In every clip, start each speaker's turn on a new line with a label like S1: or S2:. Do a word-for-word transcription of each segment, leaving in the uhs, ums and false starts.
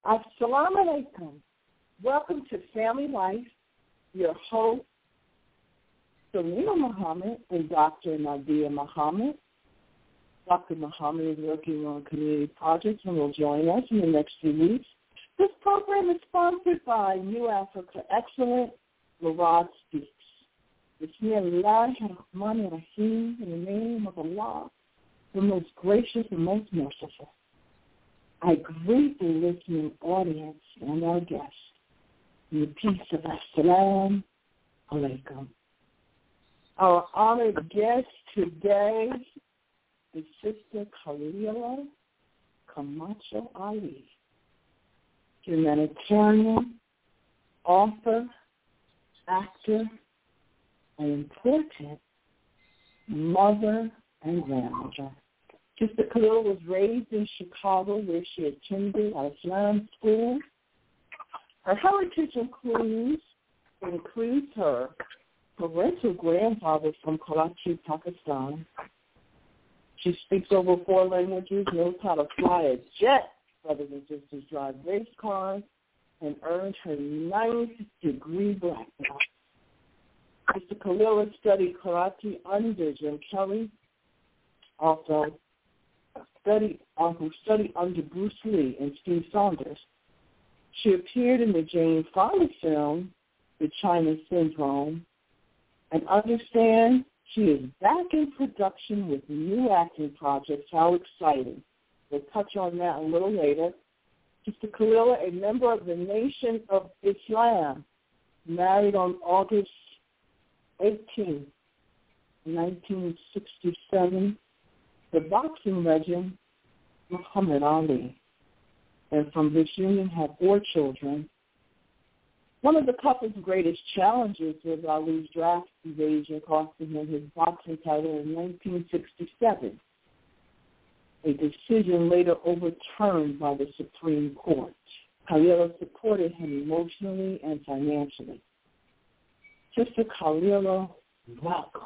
S1: Assalamu alaikum. Welcome to Family Life. Your host, Selena Muhammad and Doctor Nadia Muhammad. Doctor Muhammad is working on community projects and will join us in the next few weeks. This program is sponsored by New Africa Excellent, Larad Speaks. Bismillah ar-Rahman ar-Rahim, in the name of Allah, the most gracious and most merciful. I greet the listening audience and our guests in the peace of Assalamu alaikum. Our honored guest today is Sister Khalila Camacho Ali, humanitarian, author, actor, and important mother and grandmother. Sister Khalila was raised in Chicago, where she attended Islam school. Her heritage includes includes her parental grandfather from Karachi, Pakistan. She speaks over four languages, knows how to fly a jet, brothers and sisters, drive race cars, and earned her ninth degree black belt. Sister Khalila studied karate under Jim Kelly, also studied, uh, who studied under Bruce Lee and Steve Saunders. She appeared in the Jane Fonda film, The China Syndrome, and understand she is back in production with new acting projects. How exciting. We'll touch on that a little later. Sister Khalila, a member of the Nation of Islam, married on August eighteenth, nineteen sixty-seven, the boxing legend Muhammad Ali. And from this union had four children. One of the couple's greatest challenges was Ali's draft evasion, costing him his boxing title in nineteen sixty-seven, a decision later overturned by the Supreme Court. Khalila supported him emotionally and financially. Sister Khalila, welcome.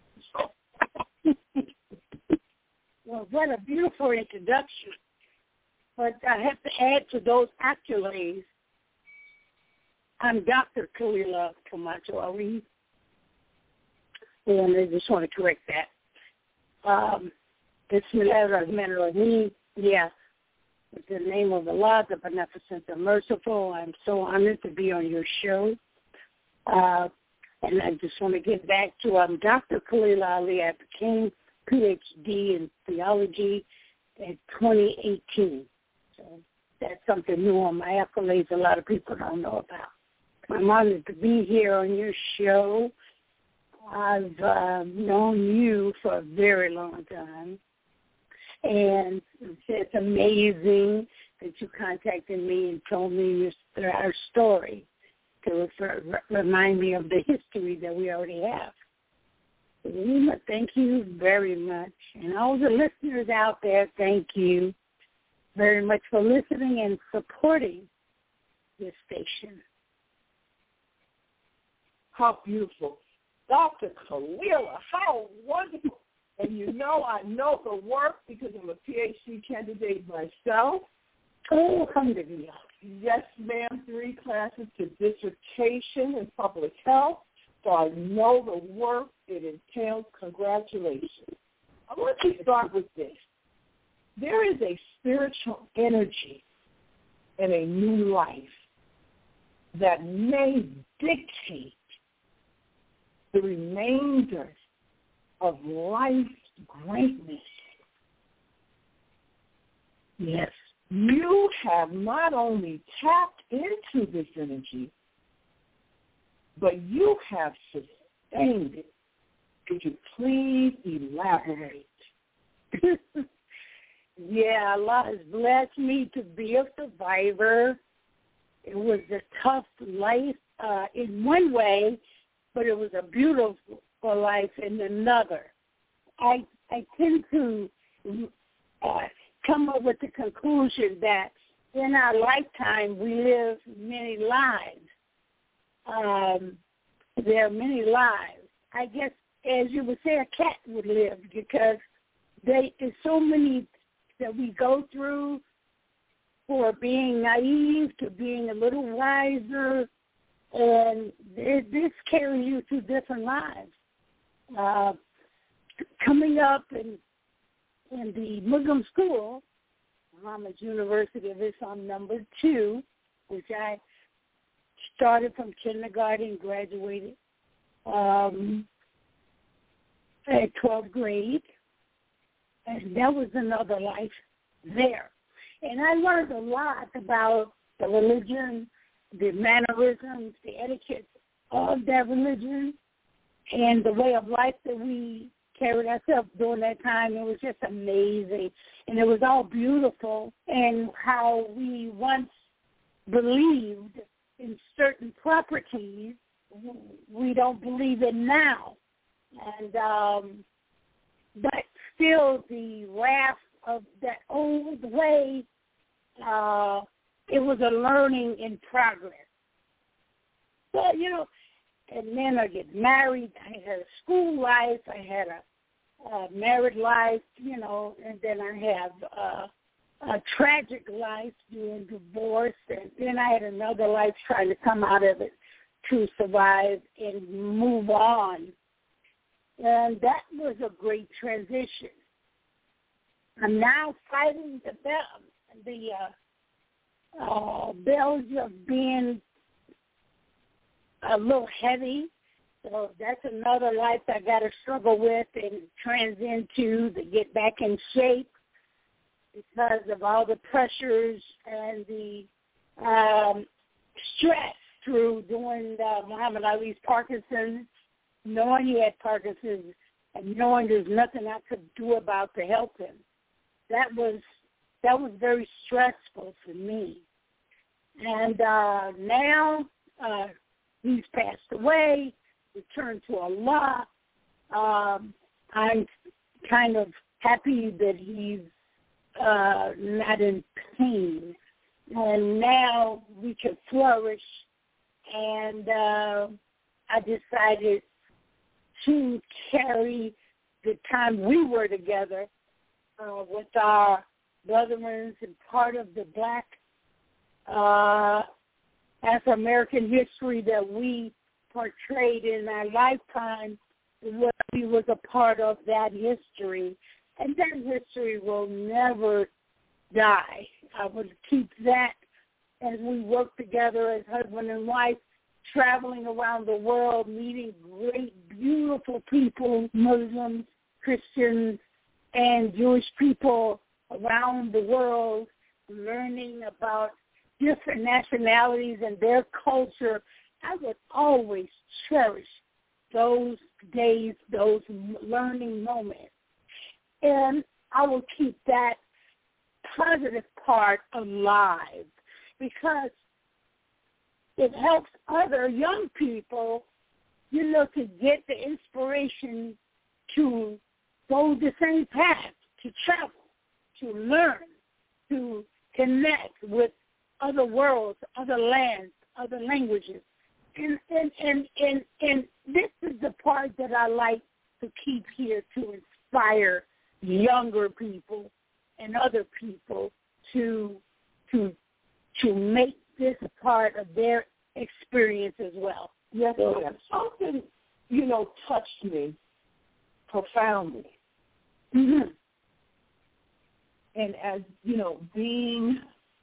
S2: Well, what a beautiful introduction. But I have to add to those accolades, I'm Doctor Khalila Camacho Ali, and I just want to correct that. Um, Bismillahirrahmanirrahim, yeah, with the name of Allah, the Beneficent, the Merciful, I'm so honored to be on your show. Uh, and I just want to get back to I'm Doctor Khalila Ali. I became P H D in theology in twenty eighteen. So that's something new on my accolades a lot of people don't know about. I'm honored to be here on your show. I've uh, known you for a very long time. And it's amazing that you contacted me and told me your, our story to refer, remind me of the history that we already have. Thank you very much. And all the listeners out there, thank you very much for listening and supporting this station.
S1: How beautiful. Doctor Khalila, how wonderful. And you know I know the work because I'm a P H D candidate myself.
S2: Oh, alhamdulillah.
S1: Yes, ma'am, three classes to dissertation in public health. So I know the work it entails. Congratulations. I want to start with this. There is a spiritual energy in a new life that may dictate the remainder of life's greatness.
S2: Yes.
S1: You have not only tapped into this energy, but you have sustained it. Could you please elaborate?
S2: Yeah, Allah has blessed me to be a survivor. It was a tough life uh, in one way, but it was a beautiful life in another. I I tend to uh, come up with the conclusion that in our lifetime we live many lives. Um, there are many lives. I guess, as you would say, a cat would live because they, there's so many that we go through for being naive to being a little wiser, and it, this carries you through different lives. Uh, coming up in in the Muslim school, Muhammad University of Islam number two, which I started from kindergarten, graduated um, at twelfth grade, and that was another life there. And I learned a lot about the religion, the mannerisms, the etiquette of that religion, and the way of life that we carried ourselves during that time. It was just amazing. And it was all beautiful, and how we once believed in certain properties, we don't believe it now. And um, but still the wrath of that old way, uh, it was a learning in progress. Well, you know, and then I get married. I had a school life. I had a, a married life, you know, and then I have uh, a tragic life doing divorce. And then I had another life trying to come out of it to survive and move on. And that was a great transition. I'm now fighting the bell, the uh, uh, bells of being a little heavy. So that's another life I got to struggle with and trans into to get back in shape because of all the pressures and the um, stress through doing uh, Muhammad Ali's Parkinson's, knowing he had Parkinson's and knowing there's nothing I could do about to help him. That was that was very stressful for me. And uh, now uh, he's passed away, returned to Allah. Um, I'm kind of happy that he's uh, not in pain. And now we can flourish. And uh, I decided to carry the time we were together uh, with our brethren and part of the black uh, Afro-American history that we portrayed in our lifetime. We was a part of that history, and that history will never die. I will keep that as we work together as husband and wife, traveling around the world, meeting great, beautiful people, Muslims, Christians, and Jewish people around the world, learning about different nationalities and their culture. I would always cherish those days, those learning moments. And I will keep that positive part alive because it helps other young people, you know, to get the inspiration to go the same path, to travel, to learn, to connect with other worlds, other lands, other languages. And, and, and, and, and this is the part that I like to keep here to inspire younger people and other people to to to make this a part of their experience as well.
S1: Yes, ma'am. Something, you know, touched me profoundly.
S2: Mm-hmm.
S1: And as, you know, being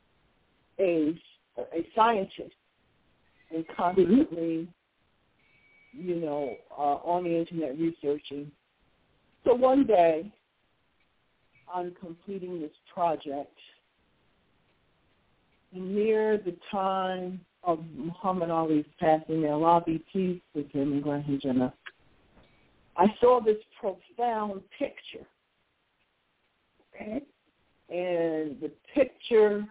S1: a, a scientist and constantly, you know, uh, on the internet researching. So one day, I'm completing this project, and near the time of Muhammad Ali's passing, may Allah be pleased with him and grant him Jannah, I saw this profound picture. Okay? And the picture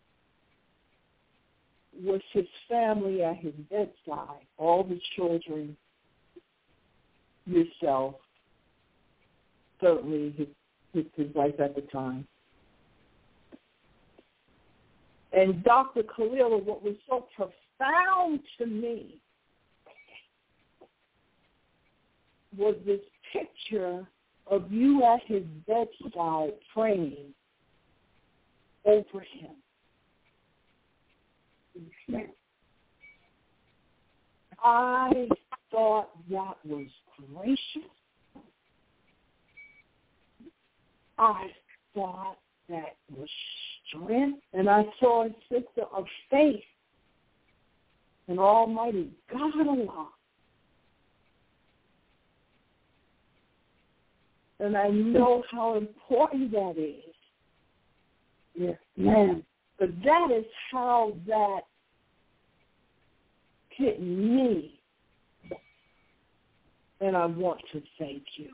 S1: was his family at his bedside, all the children, yourself, certainly his, his, his wife at the time. And Doctor Khalil, what was so profound to me was this picture of you at his bedside praying over him. I thought that was gracious. I thought that was strength. And I saw a sister of faith in Almighty God Allah. And I know how important that is.
S2: Yes, ma'am.
S1: But that is how that hit me. And I want to thank you.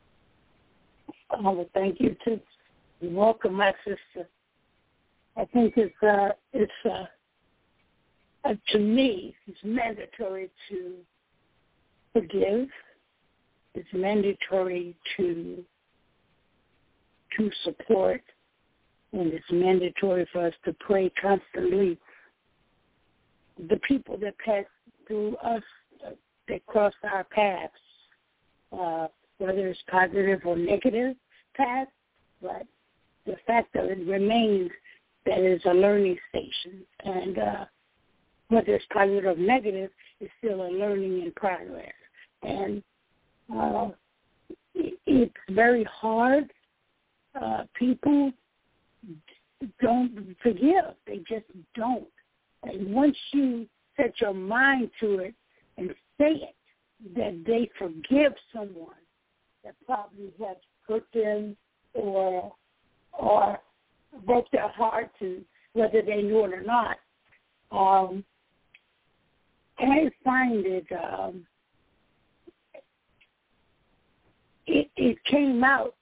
S2: I will thank you too. You're welcome, my sister. I think it's uh, it's uh, uh, to me, it's mandatory to forgive. It's mandatory to to support, and it's mandatory for us to pray constantly. The people that pass through us, uh, that cross our paths, uh, whether it's positive or negative paths, but the fact that it remains that it's a learning station, and uh, whether it's positive or negative, it's still a learning in progress. And uh, it, it's very hard. Uh, people don't forgive. They just don't. And once you set your mind to it and say it, that they forgive someone that probably has hurt them or or broke their heart, to whether they knew it or not, um, I find it, um, it it came out.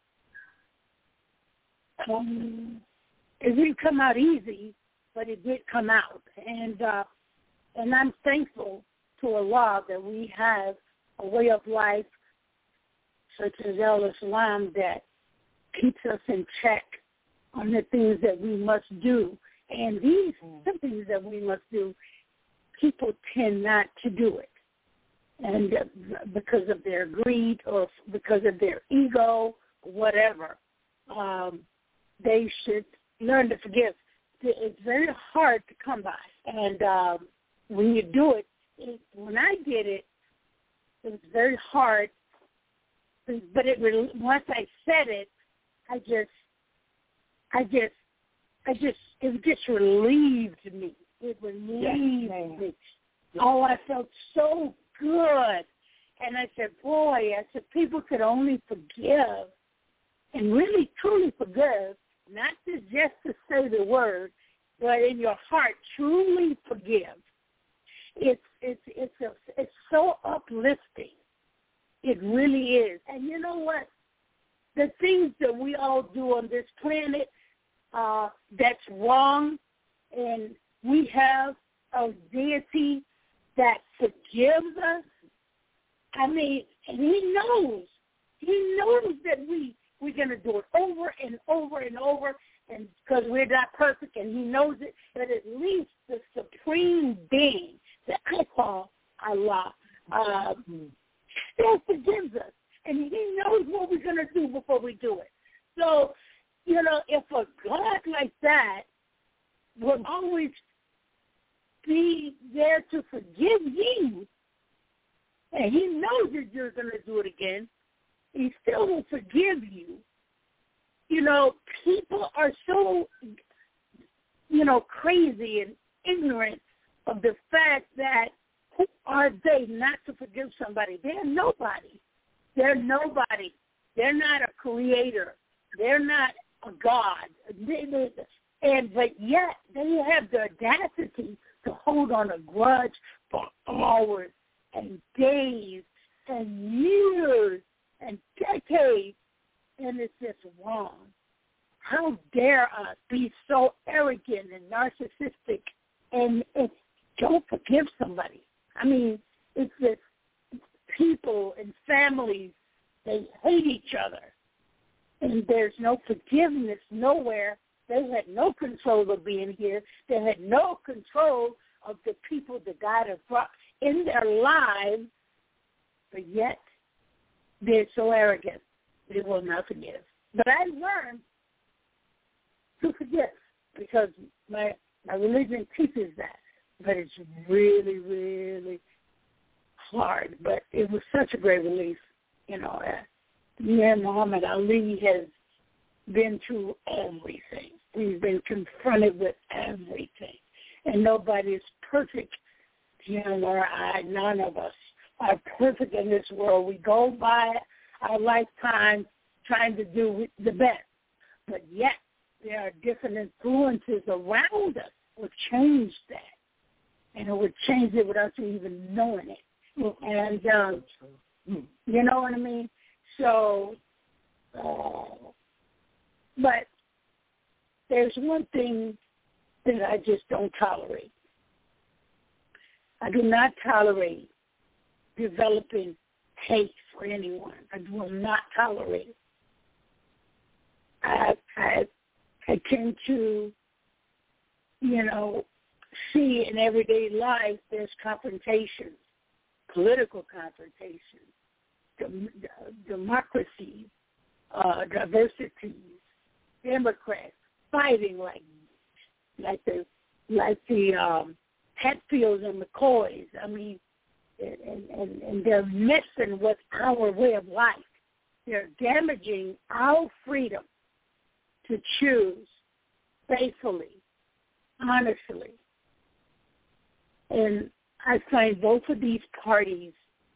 S2: Um, it didn't come out easy, but it did come out, and uh, and I'm thankful to Allah that we have a way of life such as Al-Islam that keeps us in check on the things that we must do. And these mm. things that we must do, people tend not to do it. And uh, because of their greed or because of their ego, whatever, um, they should learn to forgive. It's very hard to come by. And um, when you do it, it, when I did it, it was very hard. But it once I said it, I just, I just, I just, it just relieved me. It relieved yes, me. Oh, I felt so good. And I said, boy, I said, people could only forgive and really truly forgive, not to just to say the word, but in your heart, truly forgive. It's it's it's a, it's so uplifting. It really is. And you know what? The things that we all do on this planet uh, that's wrong, and we have a deity that forgives us. I mean, and he knows. He knows that we, we're going to do it over and over and over, and because we're not perfect, and he knows it, but at least the supreme being that I call Allah uh, still forgives us. And he knows what we're going to do before we do it. So, you know, if a God like that will always be there to forgive you, and he knows that you're going to do it again, he still will forgive you. You know, people are so, you know, crazy and ignorant of the fact that who are they not to forgive somebody? They're nobody. They're nobody. They're not a creator. They're not a God. They, they, and but yet they have the audacity to hold on a grudge for hours and days and years and decades, and it's just wrong. How dare us be so arrogant and narcissistic and, and don't forgive somebody? I mean, it's just people and families, they hate each other. And there's no forgiveness nowhere. They had no control of being here. They had no control of the people that God has brought in their lives, but yet they're so arrogant they will not forgive. But I learned to forgive because my my religion teaches that. but it's really, really hard. But it was such a great relief, you know. Uh, me and Muhammad Ali has been through everything. We've been confronted with everything. And nobody is perfect, you know, or I, none of us are perfect in this world. We go by our lifetime trying to do the best. But yet there are different influences around us that change that. And it would change it without you even knowing it. And, um, you know what I mean? So, uh, but there's one thing that I just don't tolerate. I do not tolerate developing hate for anyone. I will not tolerate it. I, I, I tend to, you know, see in everyday life there's confrontations, political confrontations, dem- democracy, uh, diversity, Democrats fighting like like the like the um, Hatfields and McCoys. I mean, and, and, and they're messing with our way of life. They're damaging our freedom to choose faithfully, honestly. And I find both of these parties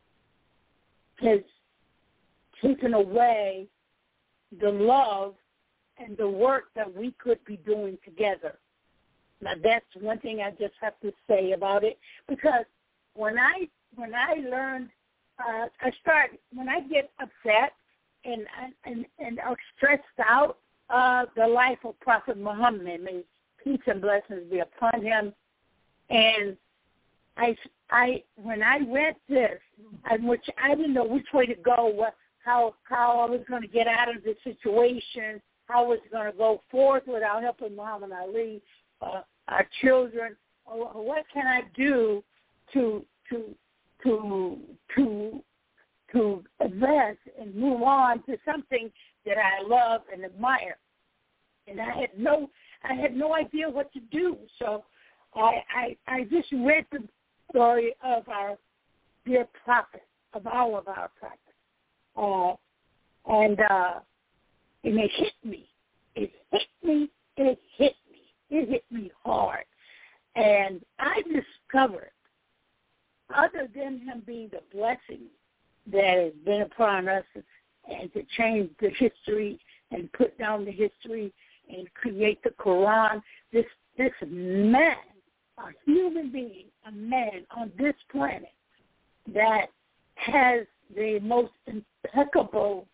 S2: has taken away the love and the work that we could be doing together. Now, that's one thing I just have to say about it, because when I when I learned, uh, I start when I get upset and and and are stressed out, uh, the life of Prophet Muhammad, may peace and blessings be upon him, and I I when I read this, and which I didn't know which way to go, what how how I was going to get out of the situation, how I was going to go forth without helping Muhammad Ali, uh, our children. What can I do to to to to to advance and move on to something that I love and admire? And I had no I had no idea what to do. So I I, I just read the story of our dear prophet, of all of our prophets, uh, and uh, and it hit me. It hit me. It hit me. It hit me hard. And I discovered, other than him being the blessing that has been upon us and to change the history and put down the history and create the Quran, this this man, a human being, a man on this planet that has the most impeccable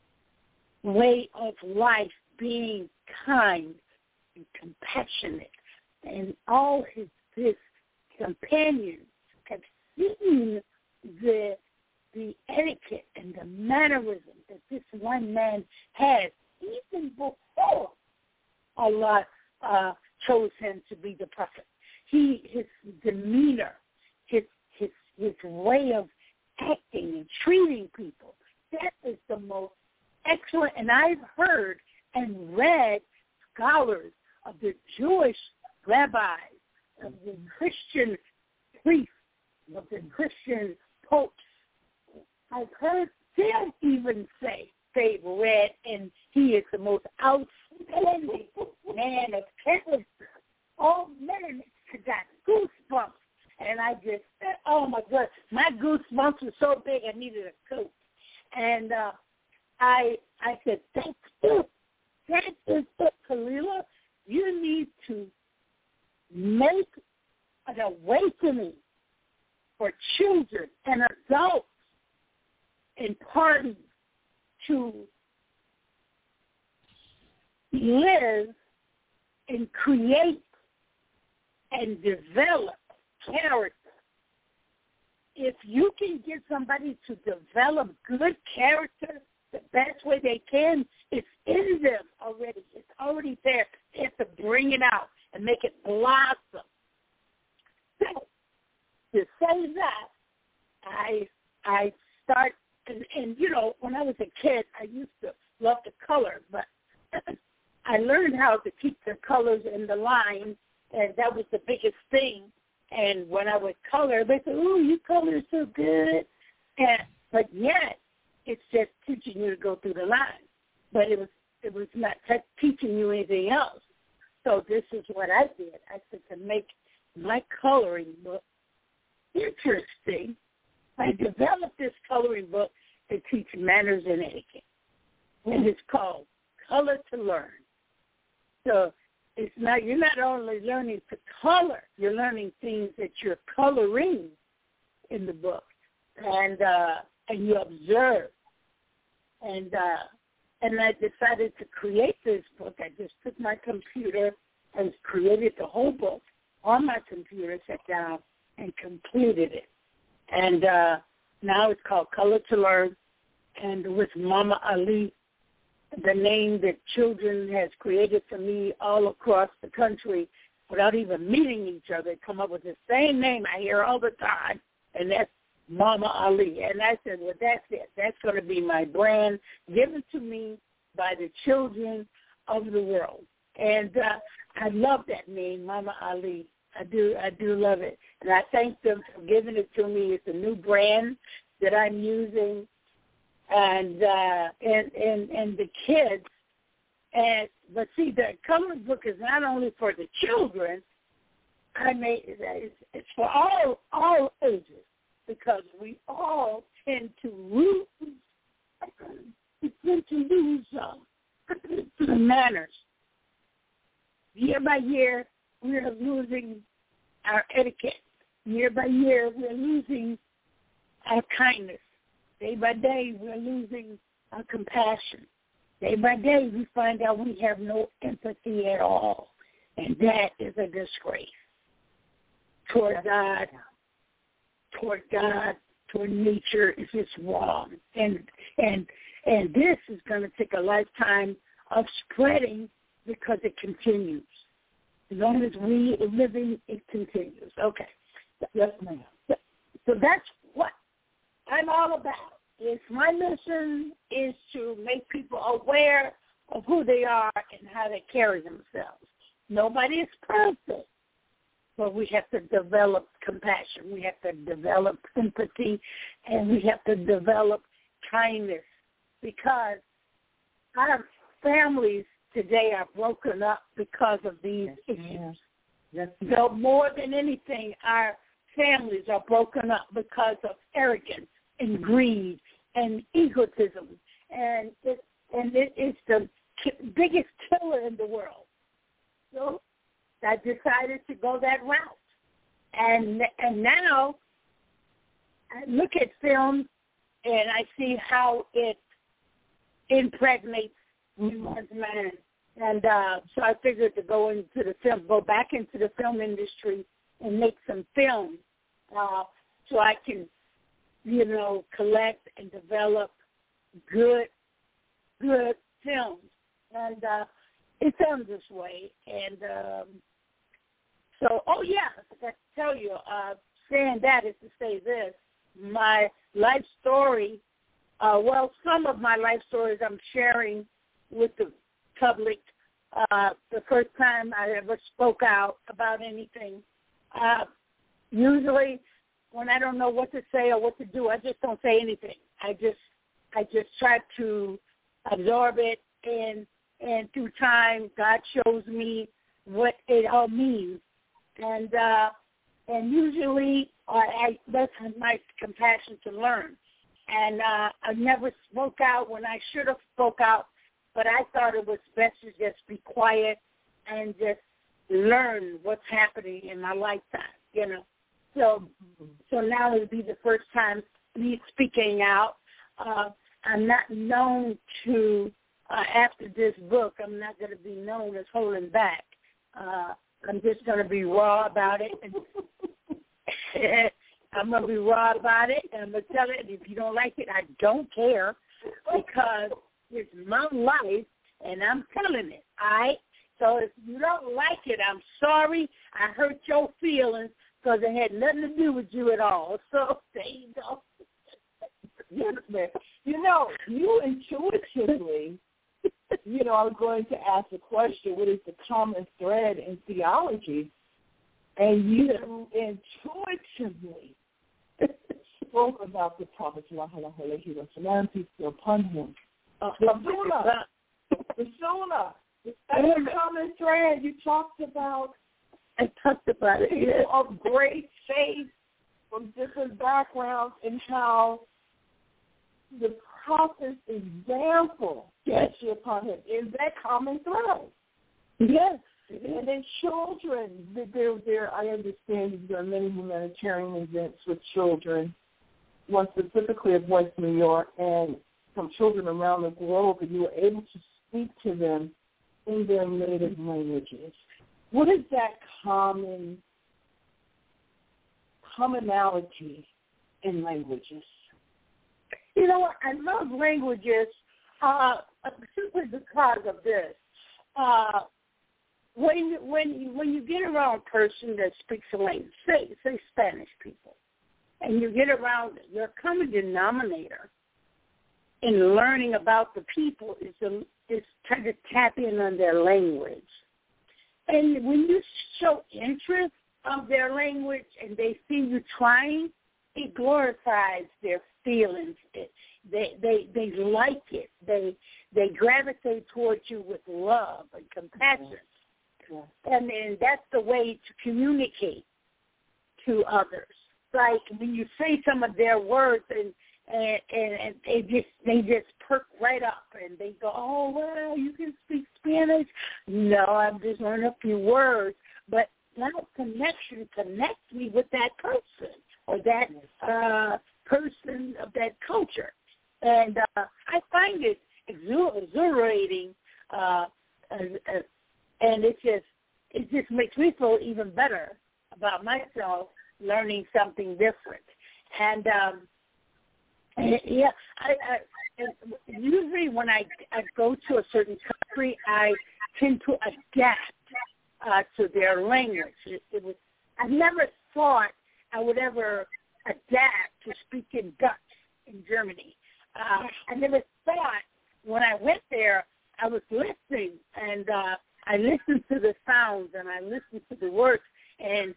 S2: way of life, being kind and compassionate, and all his his companions have seen the the etiquette and the mannerism that this one man has even before Allah uh, chose him to be the prophet. He his demeanor, his his his way of acting and treating people, that is the most excellent. And I've heard and read scholars of the Jewish rabbis, of the Christian priests, of the Christian popes. I've heard them even say they've read, and he is the most outstanding man of character. Oh, man, I got goosebumps. And I just said, oh, my God, my goosebumps were so big I needed a coat. And uh, I I said, that's it. That is it, Khalilah. You need to make an awakening for children and adults and parties to live and create and develop character. If you can get somebody to develop good character the best way they can, it's in them already. It's already there. They have to bring it out and make it blossom. So, to say that, I I start, and, and you know, when I was a kid, I used to love to color, but I learned how to keep the colors in the line, and that was the biggest thing. And when I would color, they said, "Ooh, you color so good." And but yet, it's just teaching you to go through the lines. But it was it was not t- teaching you anything else. So this is what I did. I said to make my coloring book interesting, I developed this coloring book to teach manners and etiquette. And it's called Color to Learn. So it's not you're not only learning to color, you're learning things that you're coloring in the book. And uh, and you observe. And uh, and I decided to create this book. I just took my computer and created the whole book on my computer, sat down, and completed it. And uh, now it's called Color to Learn. And with Mama Ali, the name that children has created for me all across the country without even meeting each other, come up with the same name I hear all the time, and that's Mama Ali. And I said, well, that's it. That's going to be my brand given to me by the children of the world. And uh, I love that name, Mama Ali. I do I do love it. And I thank them for giving it to me. It's a new brand that I'm using. And uh, and, and and the kids. And but see, the coloring book is not only for the children. I made it's, it's for all all ages, because we all tend to lose we tend to lose uh, manners. Year by year, we are losing our etiquette. Year by year, we're losing our kindness. Day by day, we're losing our compassion. Day by day, we find out we have no empathy at all, and that is a disgrace toward God, toward God, toward nature. It's just wrong, and and and this is going to take a lifetime of spreading because it continues. As long as we are living, it continues. Okay.
S1: Yes, ma'am.
S2: So, so that's what I'm all about. It's my mission is to make people aware of who they are and how they carry themselves. Nobody is perfect, but we have to develop compassion. We have to develop sympathy, and we have to develop kindness, because our families today are broken up because of these
S1: yes,
S2: issues.
S1: Yes,
S2: so more than anything, our families are broken up because of arrogance and greed and egotism, and it, and it, it's the ki- biggest killer in the world. So I decided to go that route, and and now I look at film and I see how it impregnates one's mind, and uh, so I figured to go into the film, go back into the film industry and make some films, uh, so I can, you know, collect and develop good, good films, and uh, it sounds this way. And um, so, oh yeah, I forgot to tell you. Uh, saying that is to say this: my life story. Uh, well, some of my life stories I'm sharing with the public. Uh, the first time I ever spoke out about anything. Uh, usually, when I don't know what to say or what to do, I just don't say anything. I just, I just try to absorb it, and and through time, God shows me what it all means, and uh, and usually, I, I that's my compassion to learn. And uh, I never spoke out when I should have spoke out, but I thought it was best to just be quiet and just learn what's happening in my lifetime, you know. So so now it'll be the first time me speaking out. Uh, I'm not known to, uh, after this book, I'm not going to be known as holding back. Uh, I'm just going to be raw about it. And I'm going to be raw about it, and I'm going to tell it. If you don't like it, I don't care, because it's my life, and I'm telling it, all right? So if you don't like it, I'm sorry. I hurt your feelings, because it had nothing to do with you at all. So there you go.
S1: Yes, ma'am. You know, you intuitively, you know, I was going to ask the question, what is the common thread in theology? and you intuitively spoke about the Prophet sallallahu alaihi wasallam, peace be upon him. Uh, the sunnah, the sunnah, that's a common thread. You talked about.
S2: I talked about it.
S1: People
S2: Yes.
S1: of great faith from different backgrounds, and how the Prophet's example,
S2: Yes.
S1: peace be upon him, is that common thread.
S2: Yes.
S1: And then children, there, there. I understand there are many humanitarian events with children, one specifically of West New York, and some children around the globe, and you were able to speak to them in their native languages. What is that common commonality in languages?
S2: You know what? I love languages uh, simply because of this. Uh, when when you, when you get around a person that speaks a language, say say Spanish people, and you get around your common denominator in learning about the people is a, is trying to tap in on their language. And when you show interest of their language and they see you trying, it glorifies their feelings. It, they they they like it. They they gravitate towards you with love and compassion.
S1: Yes.
S2: And and that's the way to communicate to others. Like when you say some of their words and and, and, and they just they just perk right up and they go, oh well, you can speak Spanish. No, I'm just learning a few words, but that connection connects me with that person or that uh, person of that culture, and uh, I find it exhilarating, uh, and, and it just it just makes me feel even better about myself learning something different, and. Um, Yeah, I, I and usually when I, I go to a certain country, I tend to adapt uh, to their language. It, it was I never thought I would ever adapt to speaking Dutch in Germany. Uh, I never thought when I went there I was listening and uh, I listened to the sounds and I listened to the words, and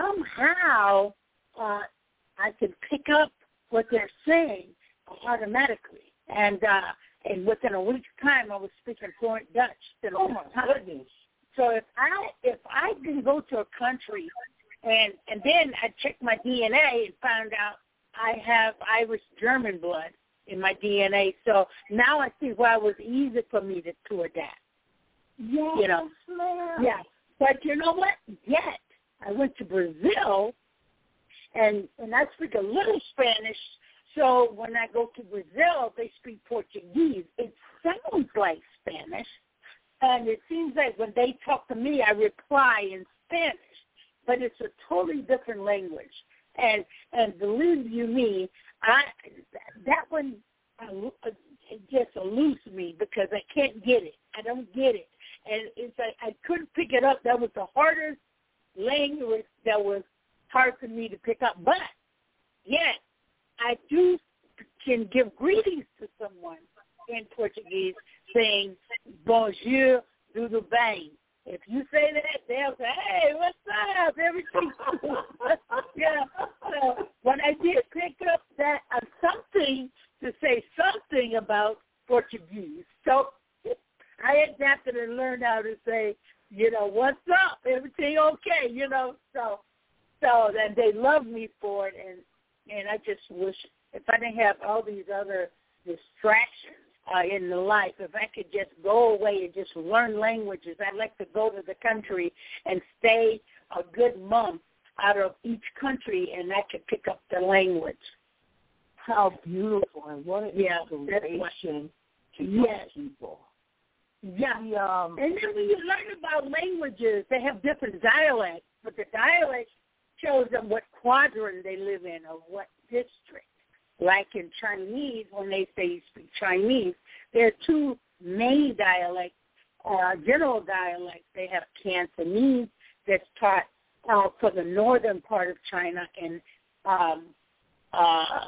S2: somehow uh, I could pick up what they're saying automatically. And uh, and within a week's time, I was speaking fluent Dutch.
S1: Oh, my goodness.
S2: So if I if I can go to a country and and then I check my D N A and found out I have Irish German blood in my D N A, so now I see why it was easy for me to, to adapt.
S1: Yes,
S2: You know,
S1: ma'am.
S2: yeah. But you know what? Yet I went to Brazil. And and I speak a little Spanish, so when I go to Brazil, they speak Portuguese. It sounds like Spanish, and it seems like when they talk to me, I reply in Spanish, but it's a totally different language. And and believe you me, I that one uh, it just eludes me because I can't get it. I don't get it, and it's like I couldn't pick it up. That was the hardest language that was hard for me to pick up, but yet I do can give greetings to someone in Portuguese saying bonjour, tudo bem. If you say that, they'll say, hey, what's up? Everything's cool. Yeah. So when I did pick up that uh, something to say something about Portuguese, so I adapted and learned how to say, you know, what's up? Everything okay? You know, so. So then they love me for it, and and I just wish if I didn't have all these other distractions uh, in the life, if I could just go away and just learn languages. I'd like to go to the country and stay a good month out of each country, and I could pick up the language.
S1: How beautiful, and what an
S2: Yeah,
S1: inspiration to
S2: Yes.
S1: people.
S2: Yeah,
S1: The, um,
S2: and then when you learn about languages, they have different dialects, but the dialects shows them what quadrant they live in or what district. Like in Chinese, when they say you speak Chinese, there are two main dialects, uh, general dialects. They have Cantonese that's taught uh, for the northern part of China, and um, uh,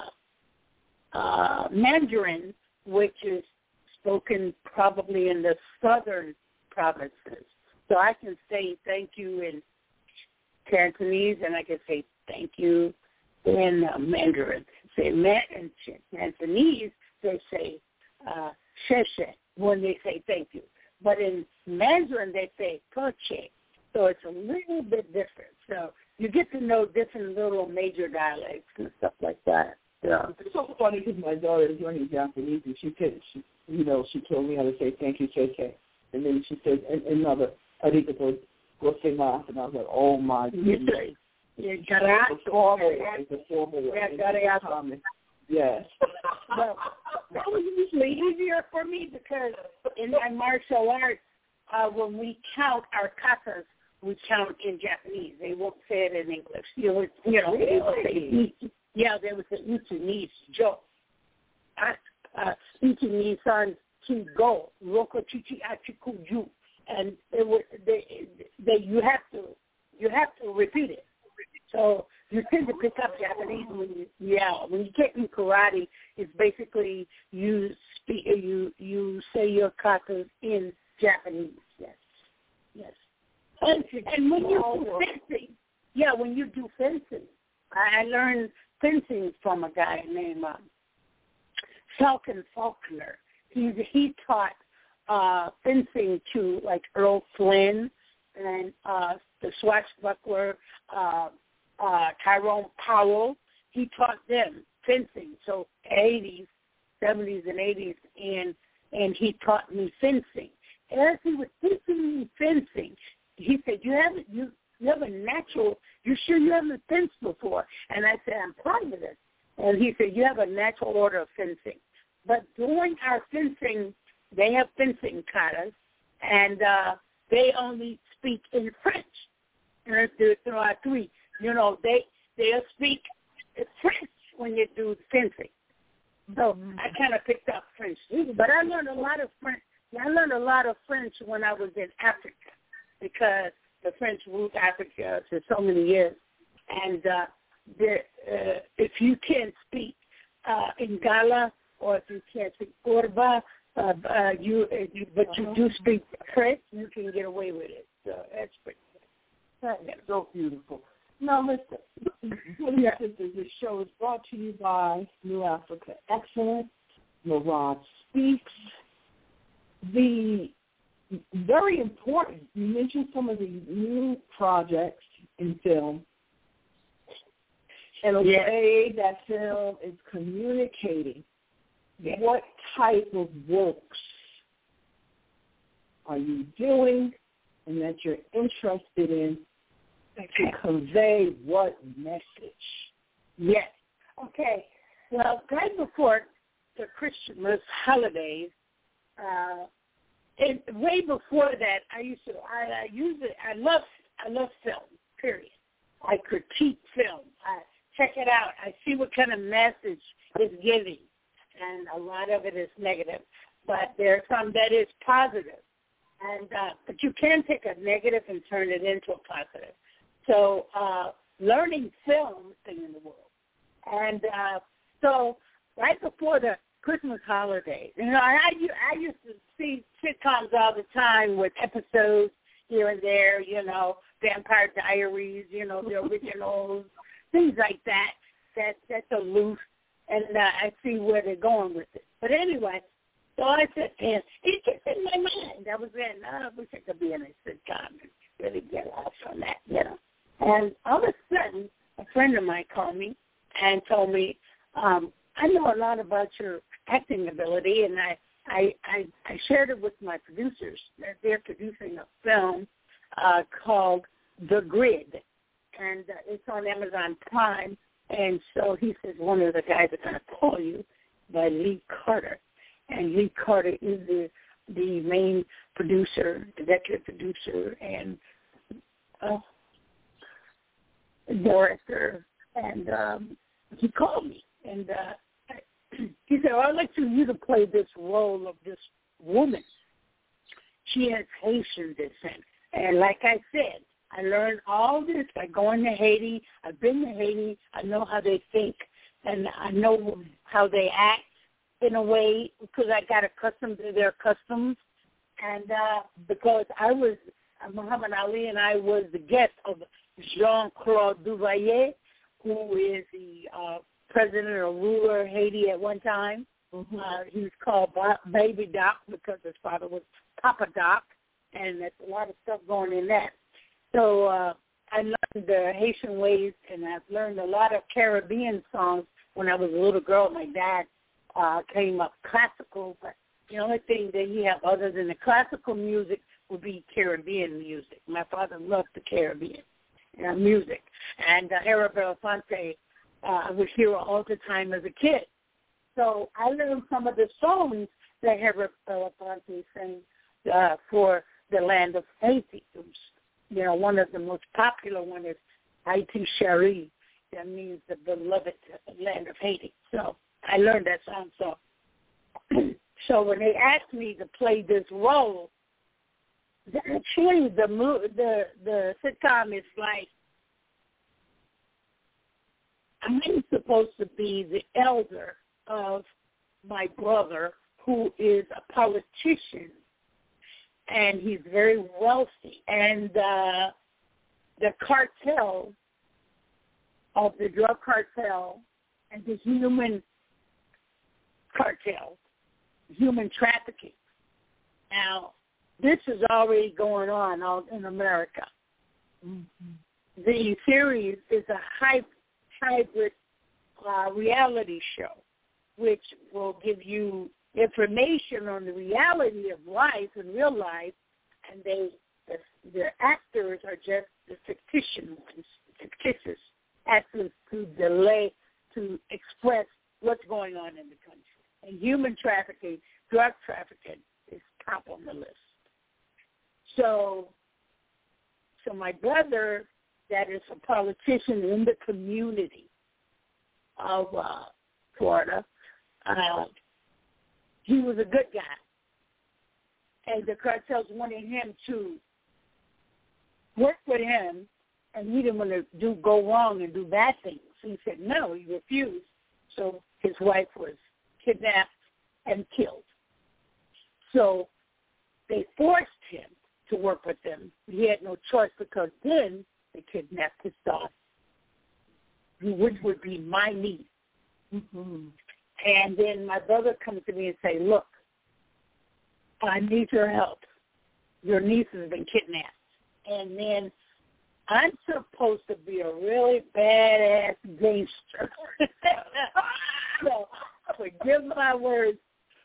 S2: uh, Mandarin, which is spoken probably in the southern provinces. So I can say thank you in Cantonese, and I can say thank you in uh, Mandarin. Say in Cantonese, they say uh, sheshe when they say thank you. But in Mandarin, they say koche. So it's a little bit different. So you get to know different little major dialects and stuff like that. Yeah.
S1: It's so funny because my daughter is learning Japanese, and she could, she, you know, she told me how to say thank you, K K. And then she said another, arigato gozaimasu. And I was like, oh, my goodness.
S2: Yeah, got
S1: the formal way. The formal way.
S2: Yeah, got it.
S1: Yes.
S2: Well, that was usually easier for me because in my martial arts, uh, when we count our katas, we count in Japanese. They won't say it in English. You know, you know they would say, yeah, they would say uchi ni jo. Uchi ni san chi go roko chichi achiku ju, and it would they they you have to you have to repeat it. So you tend to pick up Japanese when you yeah when you get in karate. It's basically you speak you you say your katas in Japanese. Yes, yes. And, and when you do fencing, yeah, when you do fencing, I learned fencing from a guy named uh, Falcon Faulkner. He he taught uh, fencing to like Earl Flynn and uh, the swashbuckler uh, uh, Tyrone Powell. He taught them fencing. So eighties, seventies, and eighties, and and he taught me fencing. As he was teaching me fencing, he said, "You haven't you you have a natural. You sure you haven't fenced before?" And I said, "I'm positive." And he said, "You have a natural order of fencing." But during our fencing, they have fencing katas, and uh, they only speak in French. And there are three. You know, they they'll speak French when you do fencing. So I kind of picked up French, but I learned a lot of French. I learned a lot of French when I was in Africa because the French ruled Africa for so many years. And uh, the, uh, if you can't speak uh, Lingala or if you can't speak Yoruba, uh, uh, you, uh, you but you do speak French, you can get away with it. So that's pretty good.
S1: That's so beautiful. Now, listen, yeah. This show is brought to you by New Africa Excellence, Mirage Speaks. The very important, you mentioned some of the new projects in film, and the
S2: yeah.
S1: way that film is communicating. Yeah. What type of works are you doing and that you're interested in to convey what message?
S2: Yes. Okay. Well, right before the Christmas holidays, uh, it, way before that, I used to. I, I use it. I love. I love film. Period. I critique film. I check it out. I see what kind of message it's giving, and a lot of it is negative, but there's some that is positive. And uh, but you can take a negative and turn it into a positive. So uh, learning film is thing in the world, and uh, so right before the Christmas holidays, you know, I I used to see sitcoms all the time with episodes here and there, you know, Vampire Diaries, you know, the originals, things like that. That that's aloof, and uh, I see where they're going with it. But anyway, so I said, and it gets in my mind. I was in, oh, I wish I could be in a sitcom and really get off on that, you know. And all of a sudden, a friend of mine called me and told me, um, I know a lot about your acting ability, and I, I, I, I shared it with my producers. They're, they're producing a film uh, called The Grid, and uh, it's on Amazon Prime. And so he says, one of the guys are going to call you by Lee Carter. And Lee Carter is the the main producer, executive producer, and uh, director. And um, he called me, and uh, he said, well, I'd like for you to play this role of this woman. She has Haitian descent. And like I said, I learned all this by going to Haiti. I've been to Haiti. I know how they think, and I know how they act in a way because I got accustomed to their customs. And uh, because I was, uh, Muhammad Ali and I was the guest of Jean-Claude Duvalier, who is the uh, president or ruler of Haiti at one time. Mm-hmm. Uh, he was called Baby Doc because his father was Papa Doc, and there's a lot of stuff going in that. So uh, I learned the Haitian ways, and I've learned a lot of Caribbean songs when I was a little girl. My dad uh, came up classical, but the only thing that he had other than the classical music would be Caribbean music. My father loved the Caribbean uh, music. And uh, Harry Belafonte, uh, I would hear all the time as a kid. So I learned some of the songs that Harry Belafonte sang uh, for the land of Haiti. You know, one of the most popular one is Haiti Chérie. That means the beloved land of Haiti. So I learned that song. So, so when they asked me to play this role, actually the the the sitcom is like I'm supposed to be the elder of my brother, who is a politician, and he's very wealthy, and uh, the cartel of the drug cartel and the human cartel, human trafficking. Now, this is already going on out in America. Mm-hmm. The series is a hy- hybrid uh, reality show, which will give you information on the reality of life and real life, and they the, the actors are just the fictitious ones, fictitious actors to delay to express what's going on in the country. And human trafficking, drug trafficking is top on the list. So, so my brother, that is a politician in the community of uh, Florida, uh, he was a good guy. And the cartels wanted him to work with him, and he didn't want to do go wrong and do bad things. So he said no, he refused. So his wife was kidnapped and killed. So they forced him to work with them. He had no choice because then they kidnapped his daughter, which would be my niece. Mm-hmm. And then my brother comes to me and say, look, I need your help. Your niece has been kidnapped. And then I'm supposed to be a really badass gangster. So forgive my words.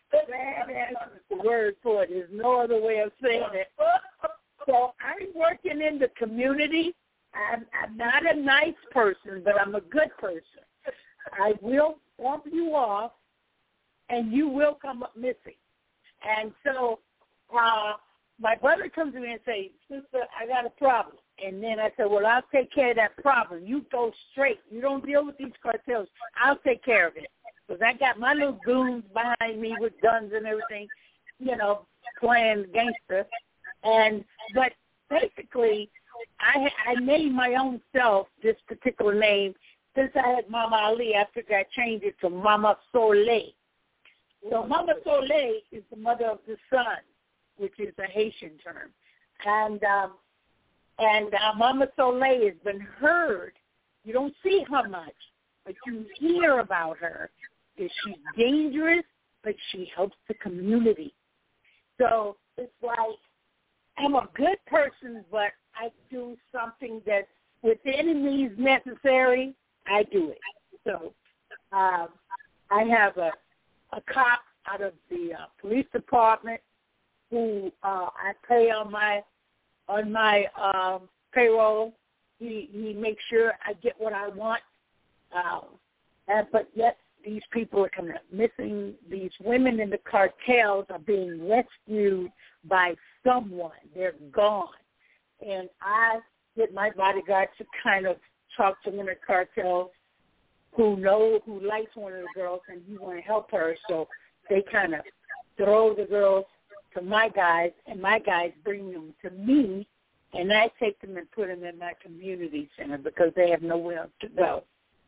S2: Badass word for it. There's no other way of saying it. So I'm working in the community. I'm, I'm not a nice person, but I'm a good person. I will bump you off, and you will come up missing. And so uh, my brother comes to me and says, sister, I got a problem. And then I said, well, I'll take care of that problem. You go straight. You don't deal with these cartels. I'll take care of it. Because I got my little goons behind me with guns and everything, you know, playing gangster. And but basically, I I named my own self this particular name since I had Mama Ali. After I changed it to Mama Soleil. So Mama Soleil is the mother of the sun, which is a Haitian term, and um, and uh, Mama Soleil has been heard. You don't see her much, but you hear about her. Is she's dangerous, but she helps the community. So it's like I'm a good person, but I do something that's within means necessary. I do it. So um, I have a, a cop out of the uh, police department who uh, I pay on my on my um, payroll. He he makes sure I get what I want, uh, and, but yet these people are kind of missing. These women in the cartels are being rescued by someone. They're gone. And I get my bodyguard to kind of talk to one of the cartels who know, who likes one of the girls, and he want to help her. So they kind of throw the girls to my guys, and my guys bring them to me, and I take them and put them in my community center because they have nowhere to go.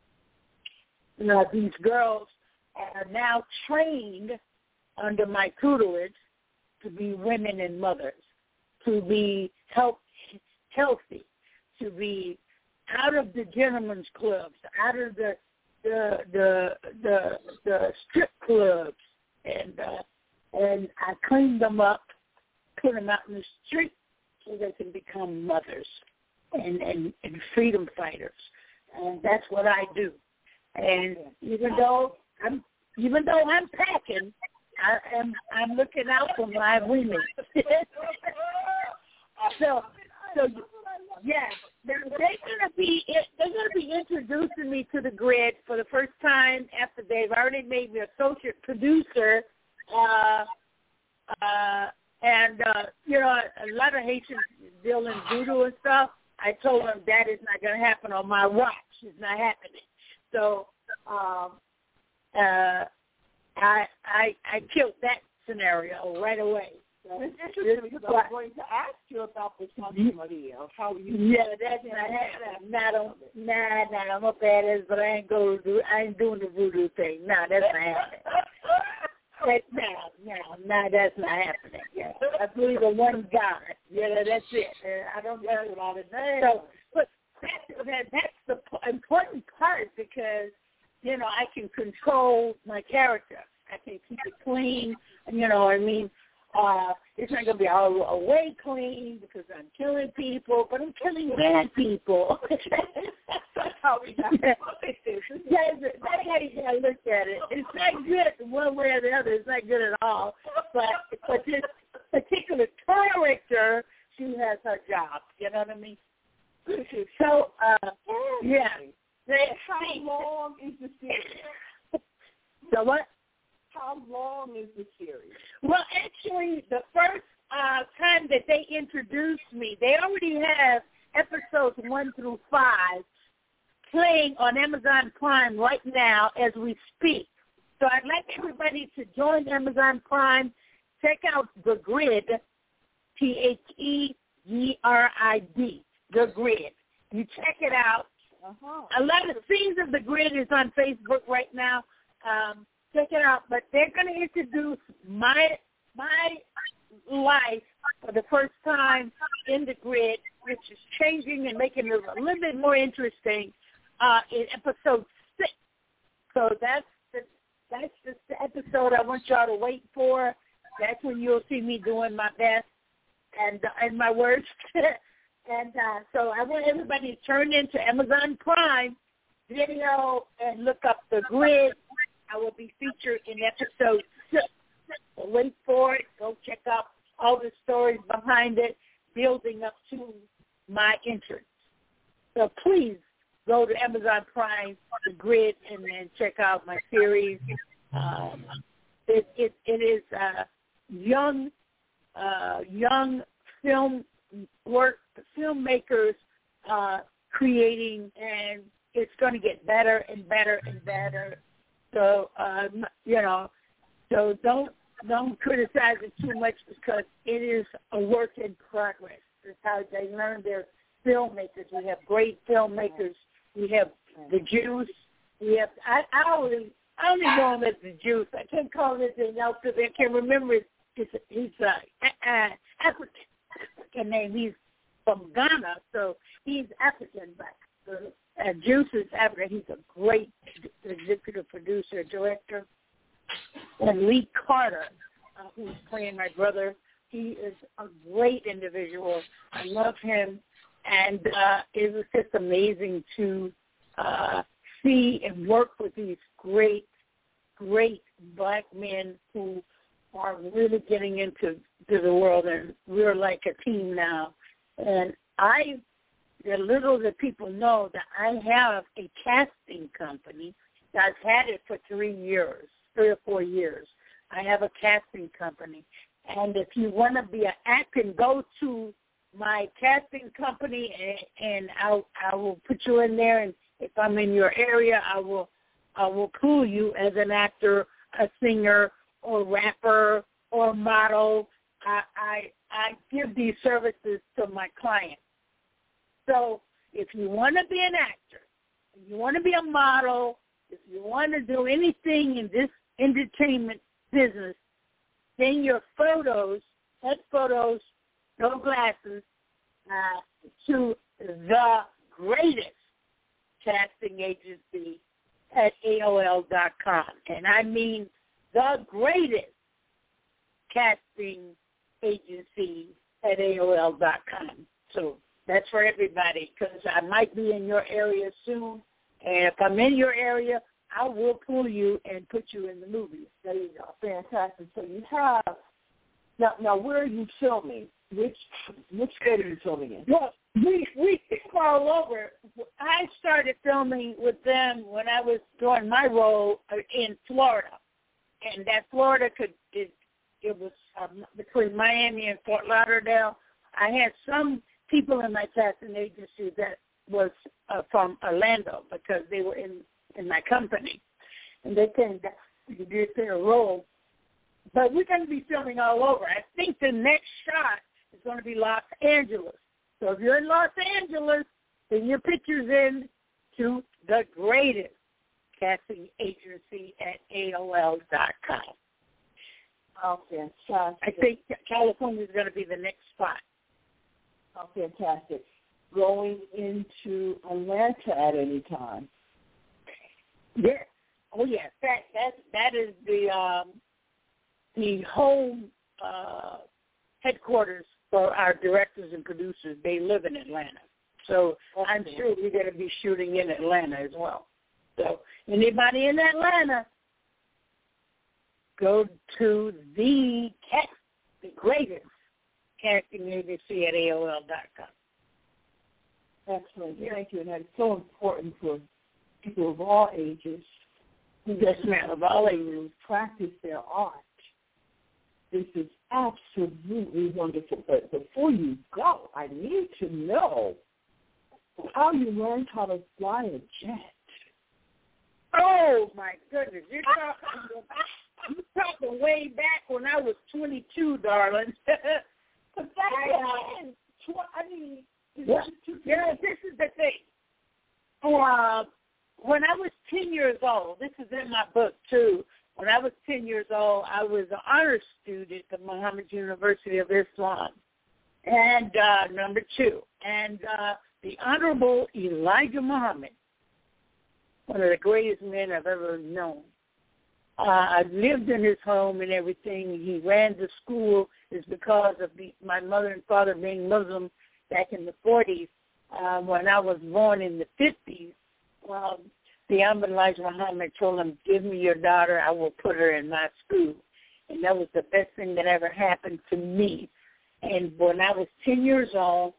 S2: You know, these girls are now trained under my tutelage to be women and mothers, to be health, healthy, to be out of the gentlemen's clubs, out of the the the the, the strip clubs, and uh, and I clean them up, put them out in the street so they can become mothers and, and, and freedom fighters. And that's what I do. And even though I'm even though I'm packing, I am I'm looking out for my women. so so yeah, they're, they're gonna be they're gonna be introducing me to the grid for the first time after they've already made me associate producer. Uh, uh, and uh, you know, a lot of Haitians deal in voodoo and stuff. I told them that is not going to happen on my watch. It's not happening. So um, uh, I I I killed that scenario right away. So,
S1: it's interesting because I was going to ask you about this Santa Maria, how you.
S2: Yeah, that's not happening. Not on, nah, nah, I'm a badass, but I ain't go to do. I ain't doing the voodoo thing. Nah, that's not happening. That, no, no, no, that's not happening. Yeah, I believe in one God. Yeah, that's it. Uh, I don't know about it. So, but that, that, that's the important part because, you know, I can control my character. I can keep it clean. You know what I mean? Uh, it's not going to be all away clean because I'm killing people, but I'm killing bad people. That's how we got it. That's, that's how you got to look at it. It's not good one way or the other. It's not good at all. But but this particular character, she has her job. You know what I mean? So, uh, yeah.
S1: How long is the series?
S2: So what?
S1: How long is the series?
S2: Well, actually, the first uh, time that they introduced me, they already have episodes one through five playing on Amazon Prime right now as we speak. So I'd like everybody to join Amazon Prime. Check out The Grid, T H E G R I D, The Grid. You check it out. Uh-huh. A lot of scenes of The Grid is on Facebook right now. Um, check it out. But they're going to introduce my my life for the first time in The Grid, which is changing and making it a little bit more interesting uh, in episode six. So that's the, that's just the episode I want y'all to wait for. That's when you'll see me doing my best and, uh, and my worst. And uh, so I want everybody to turn into Amazon Prime Video and look up The Grid. I will be featured in episode six. So wait for it. Go check out all the stories behind it, building up to my entrance. So please go to Amazon Prime, The Grid, and then check out my series. Um, it, it, it is uh, young, uh, young film work, filmmakers uh, creating, and it's going to get better and better and better. So, um, you know, so don't don't criticize it too much because it is a work in progress. That's how they learn their filmmakers. We have great filmmakers. We have the Jews. We have, I, I always, I only know him as the Jews. I can't call him anything else because I can't remember his, his, his uh, uh, African, African name. He's from Ghana, so he's African, but uh, Juice is African. He's a great executive producer, director. And Lee Carter, uh, who's playing my brother, he is a great individual. I love him. And uh, it was just amazing to uh, see and work with these great, great black men who are really getting into to the world, and we're like a team now. And I, the little that people know that I have a casting company. I've had it for three years, three or four years. I have a casting company. And if you want to be an actor, go to my casting company, and, and I'll, I will put you in there. And if I'm in your area, I will I will pull you as an actor, a singer, or rapper, or model. I, I I give these services to my clients. So if you want to be an actor, if you want to be a model, if you want to do anything in this entertainment business, send your photos, head photos, no glasses, uh, to the greatest casting agency at A O L dot com. And I mean the greatest casting agency at A O L dot com. So that's for everybody, because I might be in your area soon. And if I'm in your area, I will pull you and put you in the movies.
S1: There you go. Fantastic. So you have, now, now where are you filming? Which which state are you filming in?
S2: Well, we, we film all over. I started filming with them when I was doing my role in Florida. And that Florida could, it, it was um, between Miami and Fort Lauderdale. I had some people in my casting agency that was uh, from Orlando because they were in, in my company. And they came down to do their role. But we're going to be filming all over. I think the next shot is going to be Los Angeles. So if you're in Los Angeles, then your picture's in to the greatest casting agency at A O L dot com.
S1: Oh, fantastic.
S2: I think California is going to be the next spot.
S1: Oh, fantastic. Going into Atlanta at any time?
S2: Yes. Oh, yes. That that that is the um, the home uh, headquarters for our directors and producers. They live in Atlanta, so okay. I'm sure we're going to be shooting in Atlanta as well. So anybody in Atlanta, go to the cast, the greatest casting agency at A O L dot com.
S1: Excellent. Thank you. And that's so important for people of all ages who
S2: yes, ma'am, of all
S1: ages practice their art. This is absolutely wonderful. But before you go, I need to know how you learned how to fly a jet.
S2: Oh, my goodness. You're talking, you're talking way back when I was twenty-two, darling.
S1: But back then, I mean,
S2: yeah, yeah, this is the thing. Uh, when I was ten years old, this is in my book, too. When I was ten years old, I was an honors student at Muhammad University of Islam, and uh, number two. And uh, the Honorable Elijah Muhammad, one of the greatest men I've ever known. Uh, I lived in his home and everything. He ran the school. It's because of the, my mother and father being Muslim back in the forties. Uh, when I was born in the fifties, well, the Honorable Elijah Muhammad told him, give me your daughter, I will put her in my school. And that was the best thing that ever happened to me. And when I was ten years old,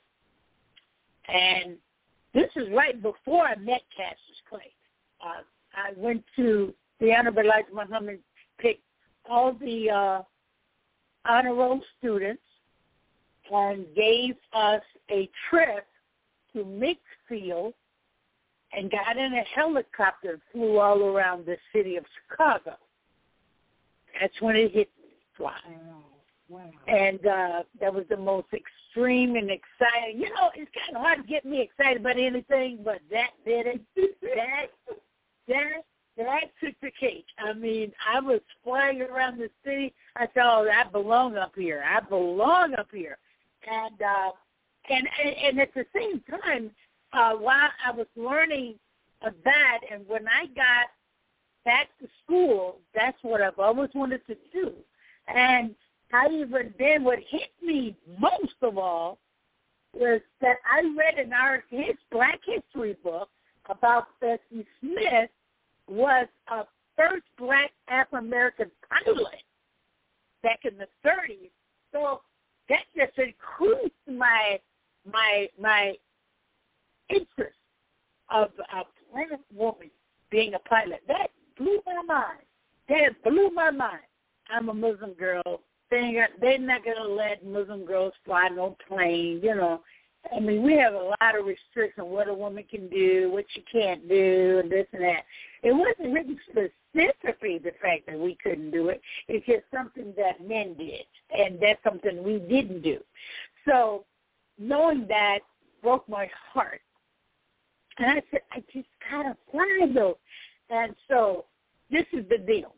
S2: and this is right before I met Cassius Clay, uh, I went to the Honorable Elijah Muhammad, picked all the uh, honor roll students and gave us a trip to Mixfield and got in a helicopter and flew all around the city of Chicago. That's when it hit me, fly.
S1: Wow. Wow.
S2: And uh, that was the most extreme and exciting. You know, it's kind of hard to get me excited about anything, but that did it. that, that, that took the cake. I mean, I was flying around the city. I thought, oh, I belong up here. I belong up here. And uh, and, and at the same time, uh, while I was learning of that, and when I got back to school, that's what I've always wanted to do. And I even then, what hit me most of all was that I read in our his Black History book about Bessie Smith was a first black Afro-American pilot back in the thirties. So that just increased my my my interest of a black woman being a pilot. That blew my mind. That blew my mind. I'm a Muslim girl. They're not going to let Muslim girls fly no plane, you know. I mean, we have a lot of restrictions on what a woman can do, what she can't do, and this and that. It wasn't really specifically the fact that we couldn't do it. It's just something that men did, and that's something we didn't do. So knowing that broke my heart. And I said, I just got to fly, though. And so this is the deal.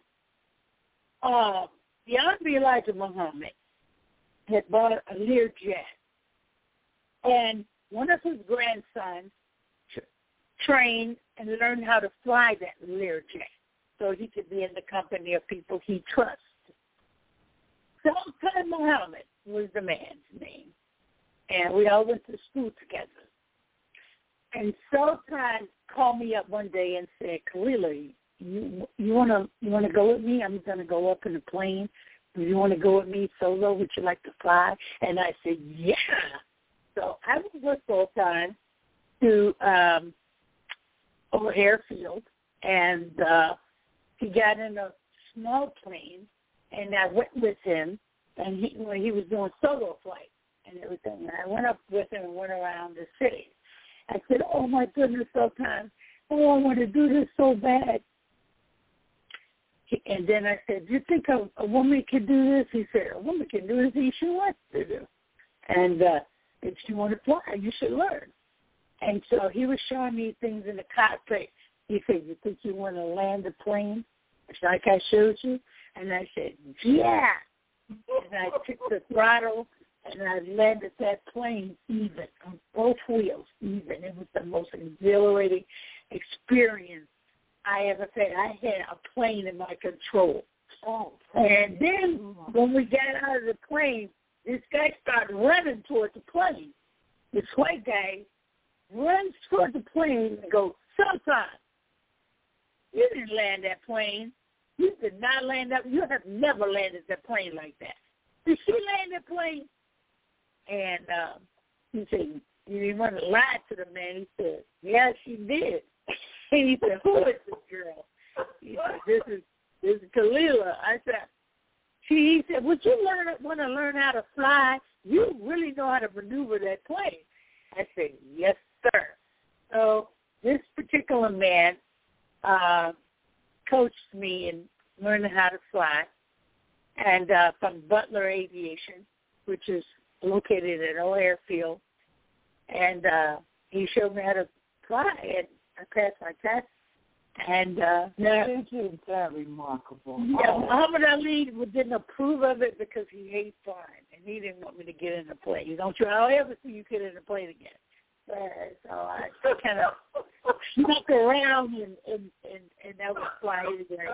S2: Uh, the Honorable Elijah Muhammad had bought a Learjet. And one of his grandsons train and learn how to fly that Learjet so he could be in the company of people he trusts. Sultan Muhammad was the man's name, and we all went to school together. And Sultan called me up one day and said, Kalila, you you wanna you wanna go with me? I'm gonna go up in a plane. Do you want to go with me solo? Would you like to fly? And I said, yeah. So I was with Sultan to um, over airfield, and uh, he got in a small plane, and I went with him, and he when he was doing solo flight and everything. And I went up with him and went around the city. I said, oh, my goodness, Sultan, oh, I want to do this so bad. And then I said, do you think a, a woman can do this? He said, a woman can do this if she wants to do. And uh, if she wants to fly, you should learn. And so he was showing me things in the cockpit. He said, you think you want to land the plane? It's like I showed you. And I said, yeah. And I took the throttle, and I landed that plane even, on both wheels, even. It was the most exhilarating experience I ever had. I had a plane in my control. Oh. And then when we got out of the plane, this guy started running toward the plane. This white guy runs toward the plane and goes, Sultan, you didn't land that plane. You did not land up. You have never landed that plane like that. Did she land that plane? And um, he said, you didn't want to lie to the man. He said, yeah, she did. And he said, who is this girl? He said, this is this is Kalila. I said, she, he said, would you learn want to learn how to fly? You really know how to maneuver that plane. I said, yes, sir. So this particular man uh, coached me in learning how to fly, and uh, from Butler Aviation, which is located at O Airfield, and uh, he showed me how to fly, and I passed my test. And uh,
S1: yeah, it is that remarkable.
S2: Yeah,
S1: oh.
S2: Muhammad Ali didn't approve of it because he hates flying, and he didn't want me to get in the plane. You don't you? I'll ever see you get in the plane again. Uh, so I kind of snuck around, and and and, and that was flying again.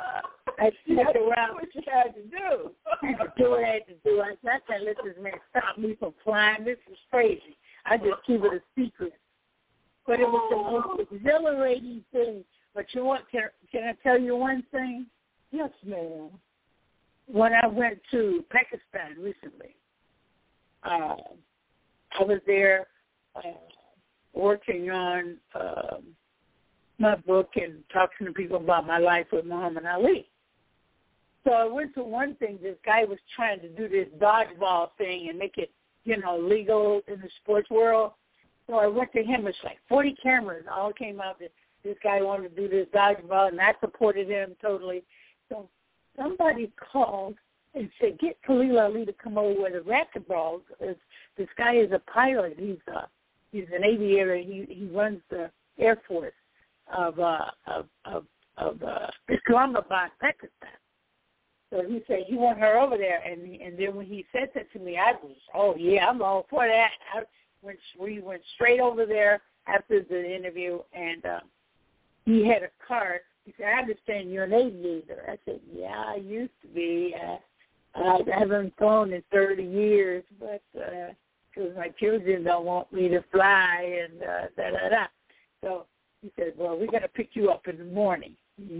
S2: I snuck around.
S1: What you had to do?
S2: I had to do what I had to do. I said, I can't let this man stop me from flying. This is crazy. I just keep it a secret. But it was the most exhilarating thing. But you want, can, can I tell you one thing?
S1: Yes, ma'am.
S2: When I went to Pakistan recently, uh, I was there uh, working on uh, my book and talking to people about my life with Muhammad Ali. So I went to one thing. This guy was trying to do this dodgeball thing and make it, you know, legal in the sports world. So I went to him. It's like forty cameras all came out that this guy wanted to do this dodgeball, and I supported him totally. So somebody called and said, get Kalila Ali to come over with a racquetball. This guy is a pilot. He's a, he's an aviator. He he runs the Air Force of uh, of of, of uh, Islamabad, Pakistan. So he said, you want her over there. And and then when he said that to me, I was, oh, yeah, I'm all for that. I went, we went straight over there after the interview, and uh, he had a card. He said, I understand you're an aviator. I said, yeah, I used to be. Uh, I haven't flown in thirty years, but because uh, my children don't want me to fly and uh, da-da-da. So he said, well, we're going to pick you up in the morning.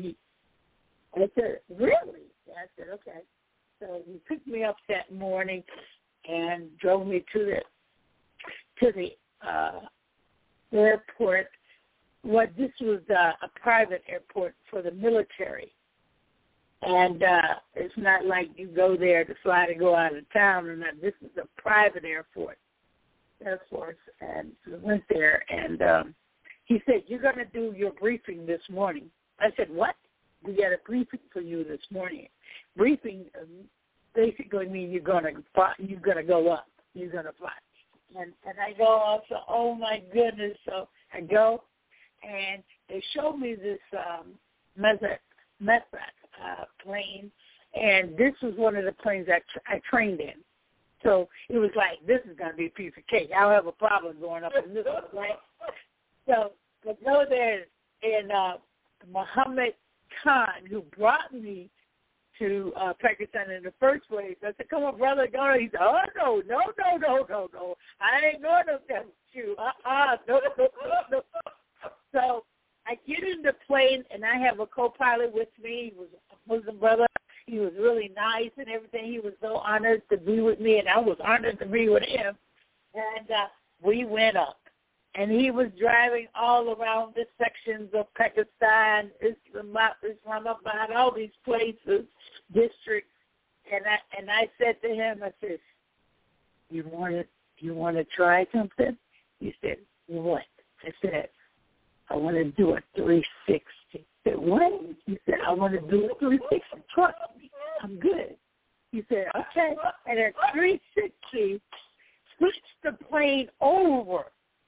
S2: I said, really? I said, okay. So he picked me up that morning and drove me to the to the uh, airport. What this was uh, a private airport for the military, and uh, it's not like you go there to fly to go out of town. Or not. This is a private airport, Air Force, and we went there. And um, he said, "You're going to do your briefing this morning." I said, "What? We got a briefing for you this morning." Briefing um, basically means you're going to fly, you're going to go up, you're going to fly, and and I go up. So, oh my goodness! So I go, and they showed me this um, Messerschmitt uh, plane, and this was one of the planes I tra- I trained in. So it was like, this is going to be a piece of cake. I don't have a problem going up in this one, right? So
S3: but no, there's in uh, Muhammad Khan, who brought me to uh, Pakistan in the first place. I said, come on, brother, go. He said, oh, no, no, no, no, no, no. I ain't going up there with you. Uh-uh, no, no, no, no. So I get in the plane, and I have a co-pilot with me. He was a Muslim brother. He was really nice and everything. He was so honored to be with me, and I was honored to be with him. And uh, we went up. And he was driving all around the sections of Pakistan, Islamabad, all these places, districts. And I and I said to him, I said, "You want to you want to try something?" He said, "What?" I said, "I want to do a three sixty." He said, "What?" He said, "I want to do a three sixty. Trust me, I'm good." He said, "Okay." And at three sixty, switched the plane over.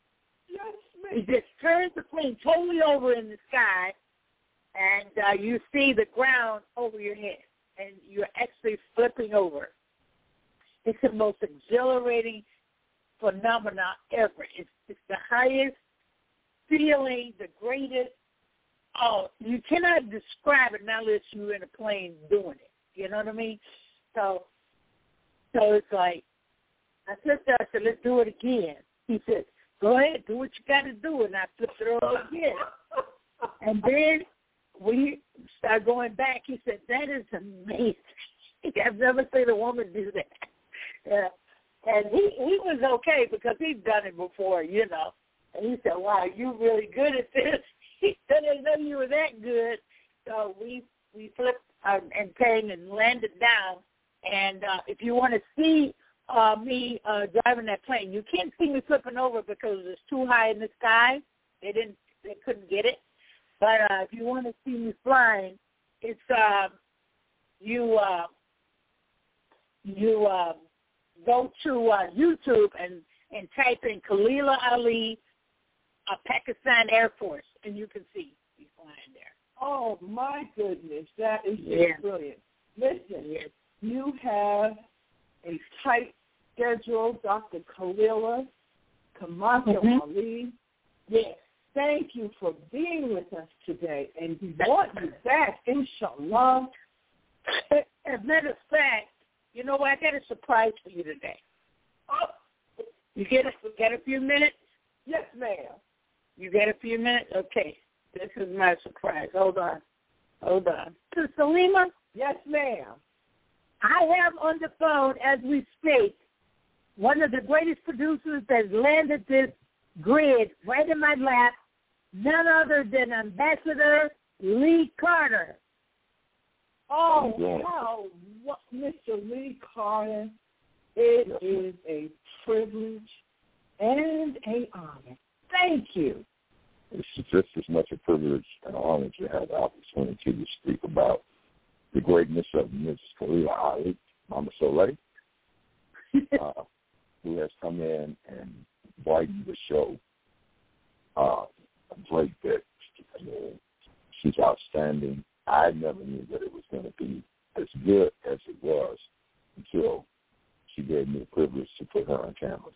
S3: It just turns the plane totally over in the sky, and uh, you see the ground over your head, and you're actually flipping over. It's the most exhilarating phenomenon ever. It's, it's the highest feeling, the greatest. Oh, you cannot describe it unless you're in a plane doing it. You know what I mean? So, so it's like, I said to him, I said, let's do it again. He said, go ahead, do what you got to do, and I flipped it over again. And then we started going back. He said, that is amazing. I've never seen a woman do that. Yeah. And he, he was okay because he'd done it before, you know. And he said, wow, you're really good at this. He said, I didn't know you were that good. So we, we flipped uh, and came and landed down. And uh, if you want to see Uh, me uh, driving that plane. You can't see me flipping over because it's too high in the sky. They didn't, they couldn't get it. But uh, if you want to see me flying, it's uh, you uh, you uh, go to uh, YouTube and and type in Khalila Ali, uh, Pakistan Air Force, and you can see me flying there.
S1: Oh my goodness, that is just
S3: yeah.
S1: brilliant. Listen,
S3: yes.
S1: you have a tight schedule, Doctor Khalila Kamaka
S3: mm-hmm.
S1: Ali.
S3: Yes.
S1: Thank you for being with us today, and we want you back, inshallah.
S3: As a matter of fact, you know what? I got a surprise for you today. Oh, you get a, get a few minutes?
S1: Yes, ma'am.
S3: You got a few minutes? Okay. This is my surprise. Hold on. Hold on. So, Salima?
S1: Yes, ma'am.
S3: I have on the phone, as we speak, one of the greatest producers that's landed this grid right in my lap, none other than Ambassador Lee Carter.
S1: Oh, wow. Mister Lee Carter, it is a privilege and an honor. Thank you.
S4: It's just as much a privilege and honor to have the opportunity to speak about the greatness of Miz Khalila Ali, Mama Soleil, uh, who has come in and brightened the show uh, a great bit. I mean, she's outstanding. I never knew that it was going to be as good as it was until she gave me the privilege to put her on camera.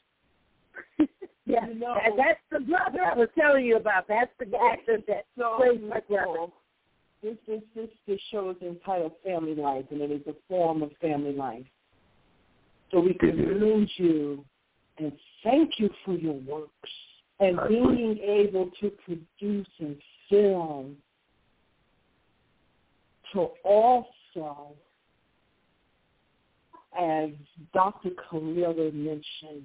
S3: Yeah, you know, that's the brother I was telling you about. That's the actor that
S1: so
S3: plays my brother.
S1: This, this, this, this show is entitled Family Life, and it is a form of family life. So we commend you and thank you for your works and being able to produce and film to also, as Doctor Khalila mentioned,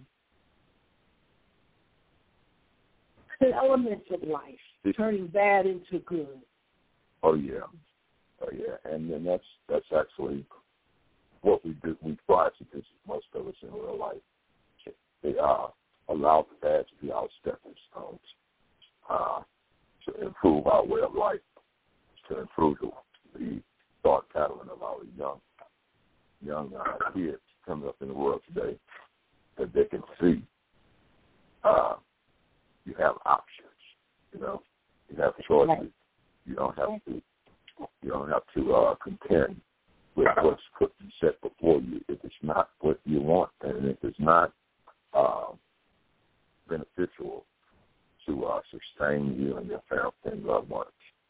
S1: the elements of life, turning bad into good.
S4: Oh yeah, oh yeah, and then that's that's actually what we do. We try to do, most of us in real life. They uh, allow the bad to be our stepping stones uh, to improve our way of life, to improve the, the thought pattern of our young young uh, kids coming up in the world today, that they can see uh, you have options. You know, you have choices. You don't have to. You don't have to uh, contend with what's put and set before you if it's not what you want, and if it's not uh, beneficial to uh, sustain you and your family and loved ones.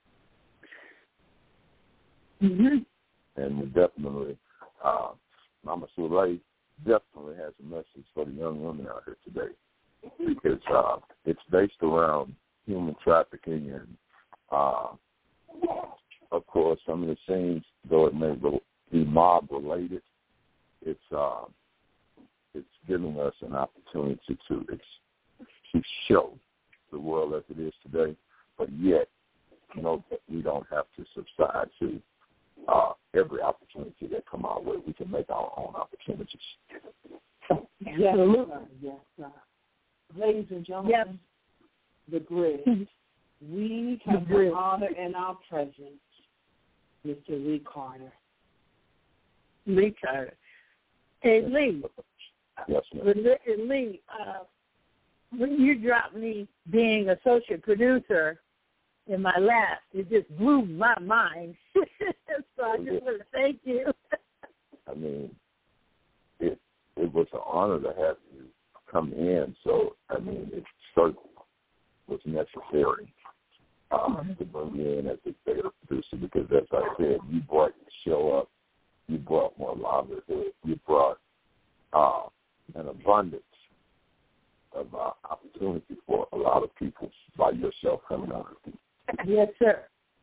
S3: Mm-hmm.
S4: And we definitely, uh, Mama Soleil definitely has a message for the young women out here today, because uh, it's based around human trafficking and, uh, of course, some of the scenes, though it may be mob related, it's uh, it's giving us an opportunity to to show the world as it is today, but yet know that we don't have to subside to uh, every opportunity that come our way. We can make our own opportunities.
S1: Yes, sir. Yes, sir. Ladies and gentlemen,
S3: yep.
S1: The Grid. We have the, the honor in our presence, Mister Lee Carter.
S3: Lee Carter. Hey, Lee.
S4: Yes, ma'am.
S3: Lee, uh, when you dropped me being associate producer in my lap, it just blew my mind. So I just want to thank you.
S4: I mean, it it was an honor to have you come in. So, I mean, it certainly was necessary uh, mm-hmm. to bring you in as executive producer, because, as I said, you brought the show up. You brought more livelihood. You brought uh, an abundance of uh, opportunity for a lot of people by yourself coming on.
S3: Yes, sir.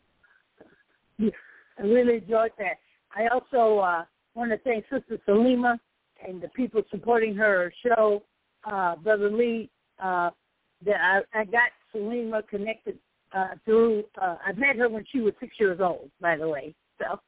S3: I really enjoyed that. I also uh, want to thank Sister Salima and the people supporting her show, uh, Brother Lee. Uh, that I, I got Salima connected uh, through. Uh, I met her when she was six years old, by the way. So.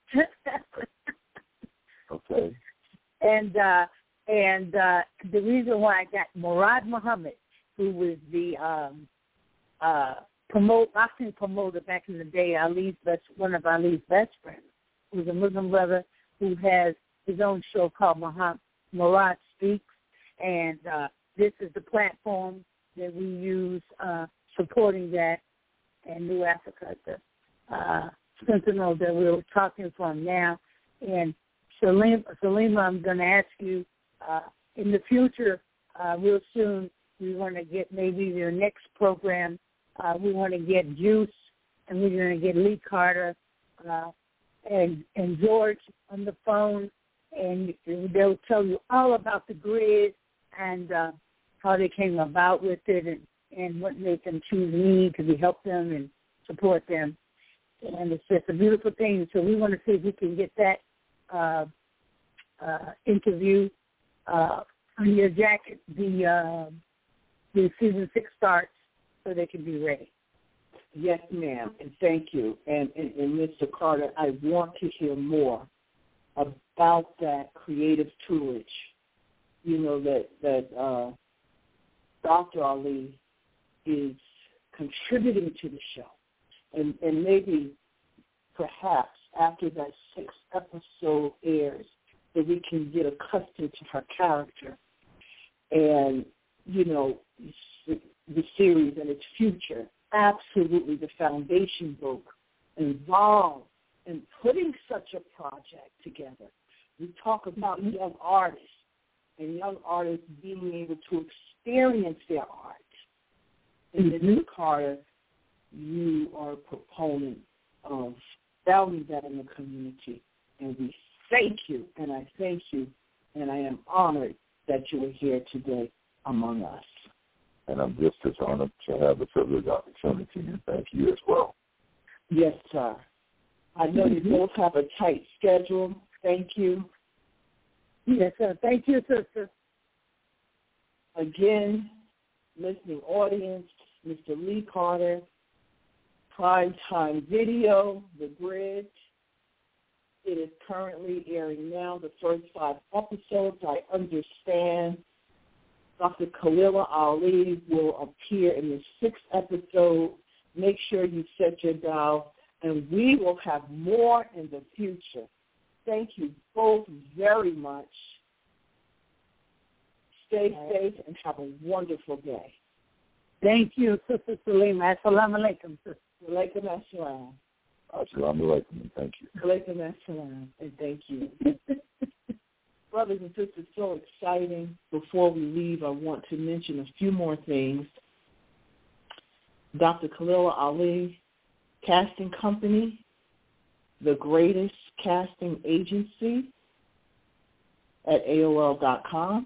S4: Okay.
S3: And uh, and uh, the reason why I got Murad Muhammad, who was the um, uh, promote boxing promoter back in the day, Ali's best, one of Ali's best friends, who's a Muslim brother who has his own show called Muhammad, Murad Speaks, and uh, this is the platform that we use uh, supporting that in New Africa, the uh, Sentinel that we're talking from now. And Salima, Salima, I'm going to ask you, uh, in the future, uh, real soon, we want to get maybe your next program. Uh, we want to get Juice, and we're going to get Lee Carter uh, and and George on the phone, and they'll tell you all about the Grid and uh, how they came about with it, and, and what made them choose me to help them and support them. And it's just a beautiful thing. So we want to see if we can get that uh, uh, interview uh, on your jacket. The uh, the season six starts, so they can be ready.
S1: Yes, ma'am, and thank you. And, and, and Mister Carter, I want to hear more about that creative tutelage, you know, that, that uh, Doctor Ali is contributing to the show. And, and maybe, perhaps, after that sixth episode airs, that we can get accustomed to her character and, you know, the series and its future. Absolutely the foundation book involved in putting such a project together. We talk about young artists and young artists being able to experience their art. In the New Carter, you are a proponent of valuing that in the community, and we thank you, and I thank you, and I am honored that you are here today among us.
S4: And I'm just as honored to have a privileged opportunity, and thank you as well.
S1: Yes, sir. I know you both have a tight schedule. Thank you.
S3: Yes, sir. Thank you, sister.
S1: Again, listening audience, Mister Lee Carter, Primetime Video, The Grid. It is currently airing now, the first five episodes. I understand Doctor Khalila Ali will appear in the sixth episode. Make sure you set your dial, and we will have more in the future. Thank you both very much. Stay safe and have a wonderful day.
S3: Thank you, Sister Salima. Assalamu alaikum, sister.
S1: Alaikum assalam.
S4: Assalamu alaikum, and thank you.
S1: Alaikum assalam, and thank you. Brothers and sisters, so exciting. Before we leave, I want to mention a few more things. Doctor Khalila Ali Casting Company, the greatest casting agency at A O L dot com.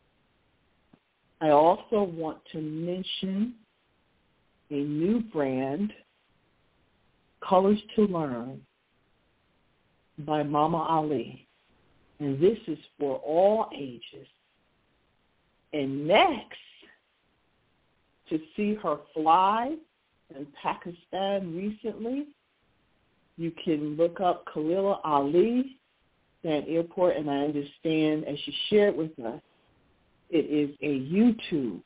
S1: I also want to mention a new brand, Colors to Learn by Mama Ali. And this is for all ages. And next, to see her fly in Pakistan recently, you can look up Khalila Ali at airport, and I understand, as she shared with us, it is a YouTube.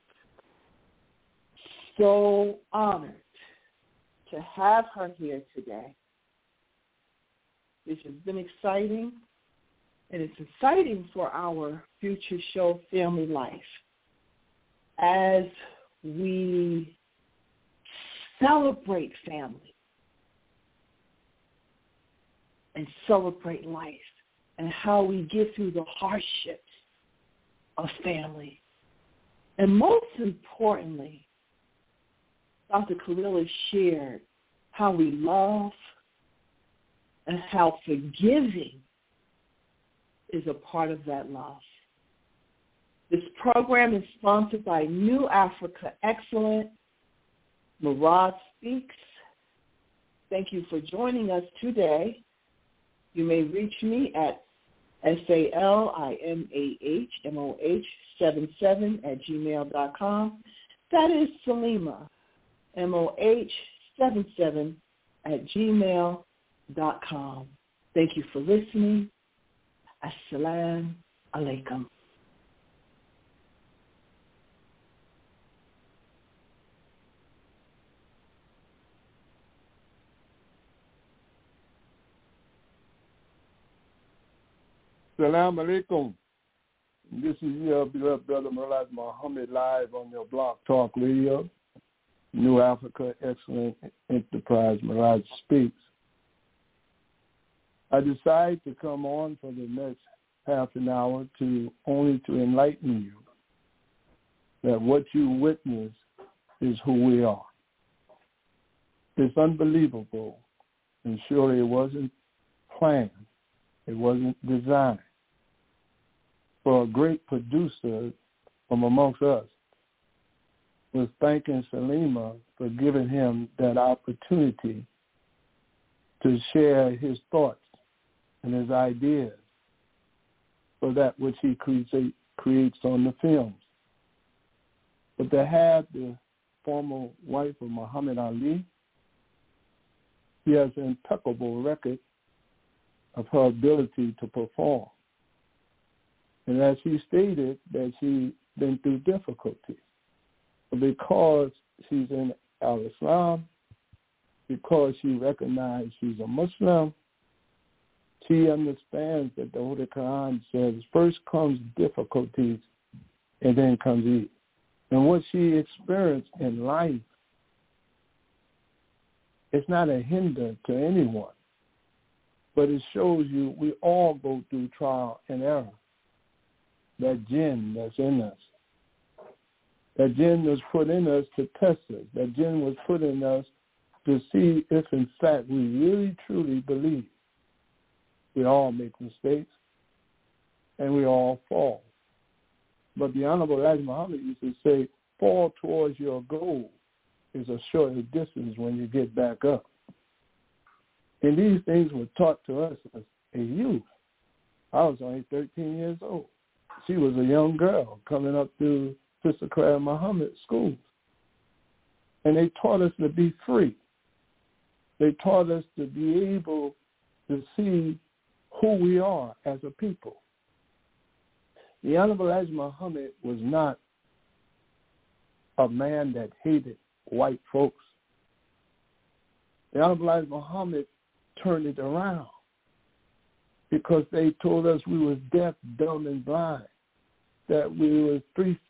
S1: So honored to have her here today. This has been exciting, and it's exciting for our future show, Family Life, as we celebrate family and celebrate life and how we get through the hardships of family. And most importantly, Doctor Khalila shared how we love and how forgiving is a part of that love. This program is sponsored by New Africa Excellent. Murad Speaks. Thank you for joining us today. You may reach me at S A L I M A H M O H seven seven at gmail dot com. That is Salima, M O H seven seven at gmail dot com. Thank you for listening. Assalamu alaikum.
S5: Assalamu alaikum. This is your beloved brother Murad Muhammad live on your Blog Talk Radio, New Africa Excellent Enterprise. Murad Speaks. I decided to come on for the next half an hour to only to enlighten you that what you witness is who we are. It's unbelievable, and surely it wasn't planned. It wasn't designed. For a great producer from amongst us was thanking Salima for giving him that opportunity to share his thoughts and his ideas for that which he creates, creates on the films. But to have the former wife of Muhammad Ali, she has an impeccable record of her ability to perform. And as she stated, that she's been through difficulties. Because she's in al-Islam, because she recognizes she's a Muslim, she understands that the Holy Quran says first comes difficulties and then comes ease. And what she experienced in life, it's not a hinder to anyone, but it shows you we all go through trial and error. That jinn that's in us. That jinn was put in us to test us. That jinn was put in us to see if, in fact, we really, truly believe. We all make mistakes, and we all fall. But the Honorable Elijah Muhammad used to say, fall towards your goal is a shorter distance when you get back up. And these things were taught to us as a youth. I was only thirteen years old. She was a young girl coming up through Sister Claire Muhammad schools. And they taught us to be free. They taught us to be able to see who we are as a people. The Honorable Elijah Muhammad was not a man that hated white folks. The Honorable Elijah Muhammad turned it around because they told us we was deaf, dumb, and blind, that we were three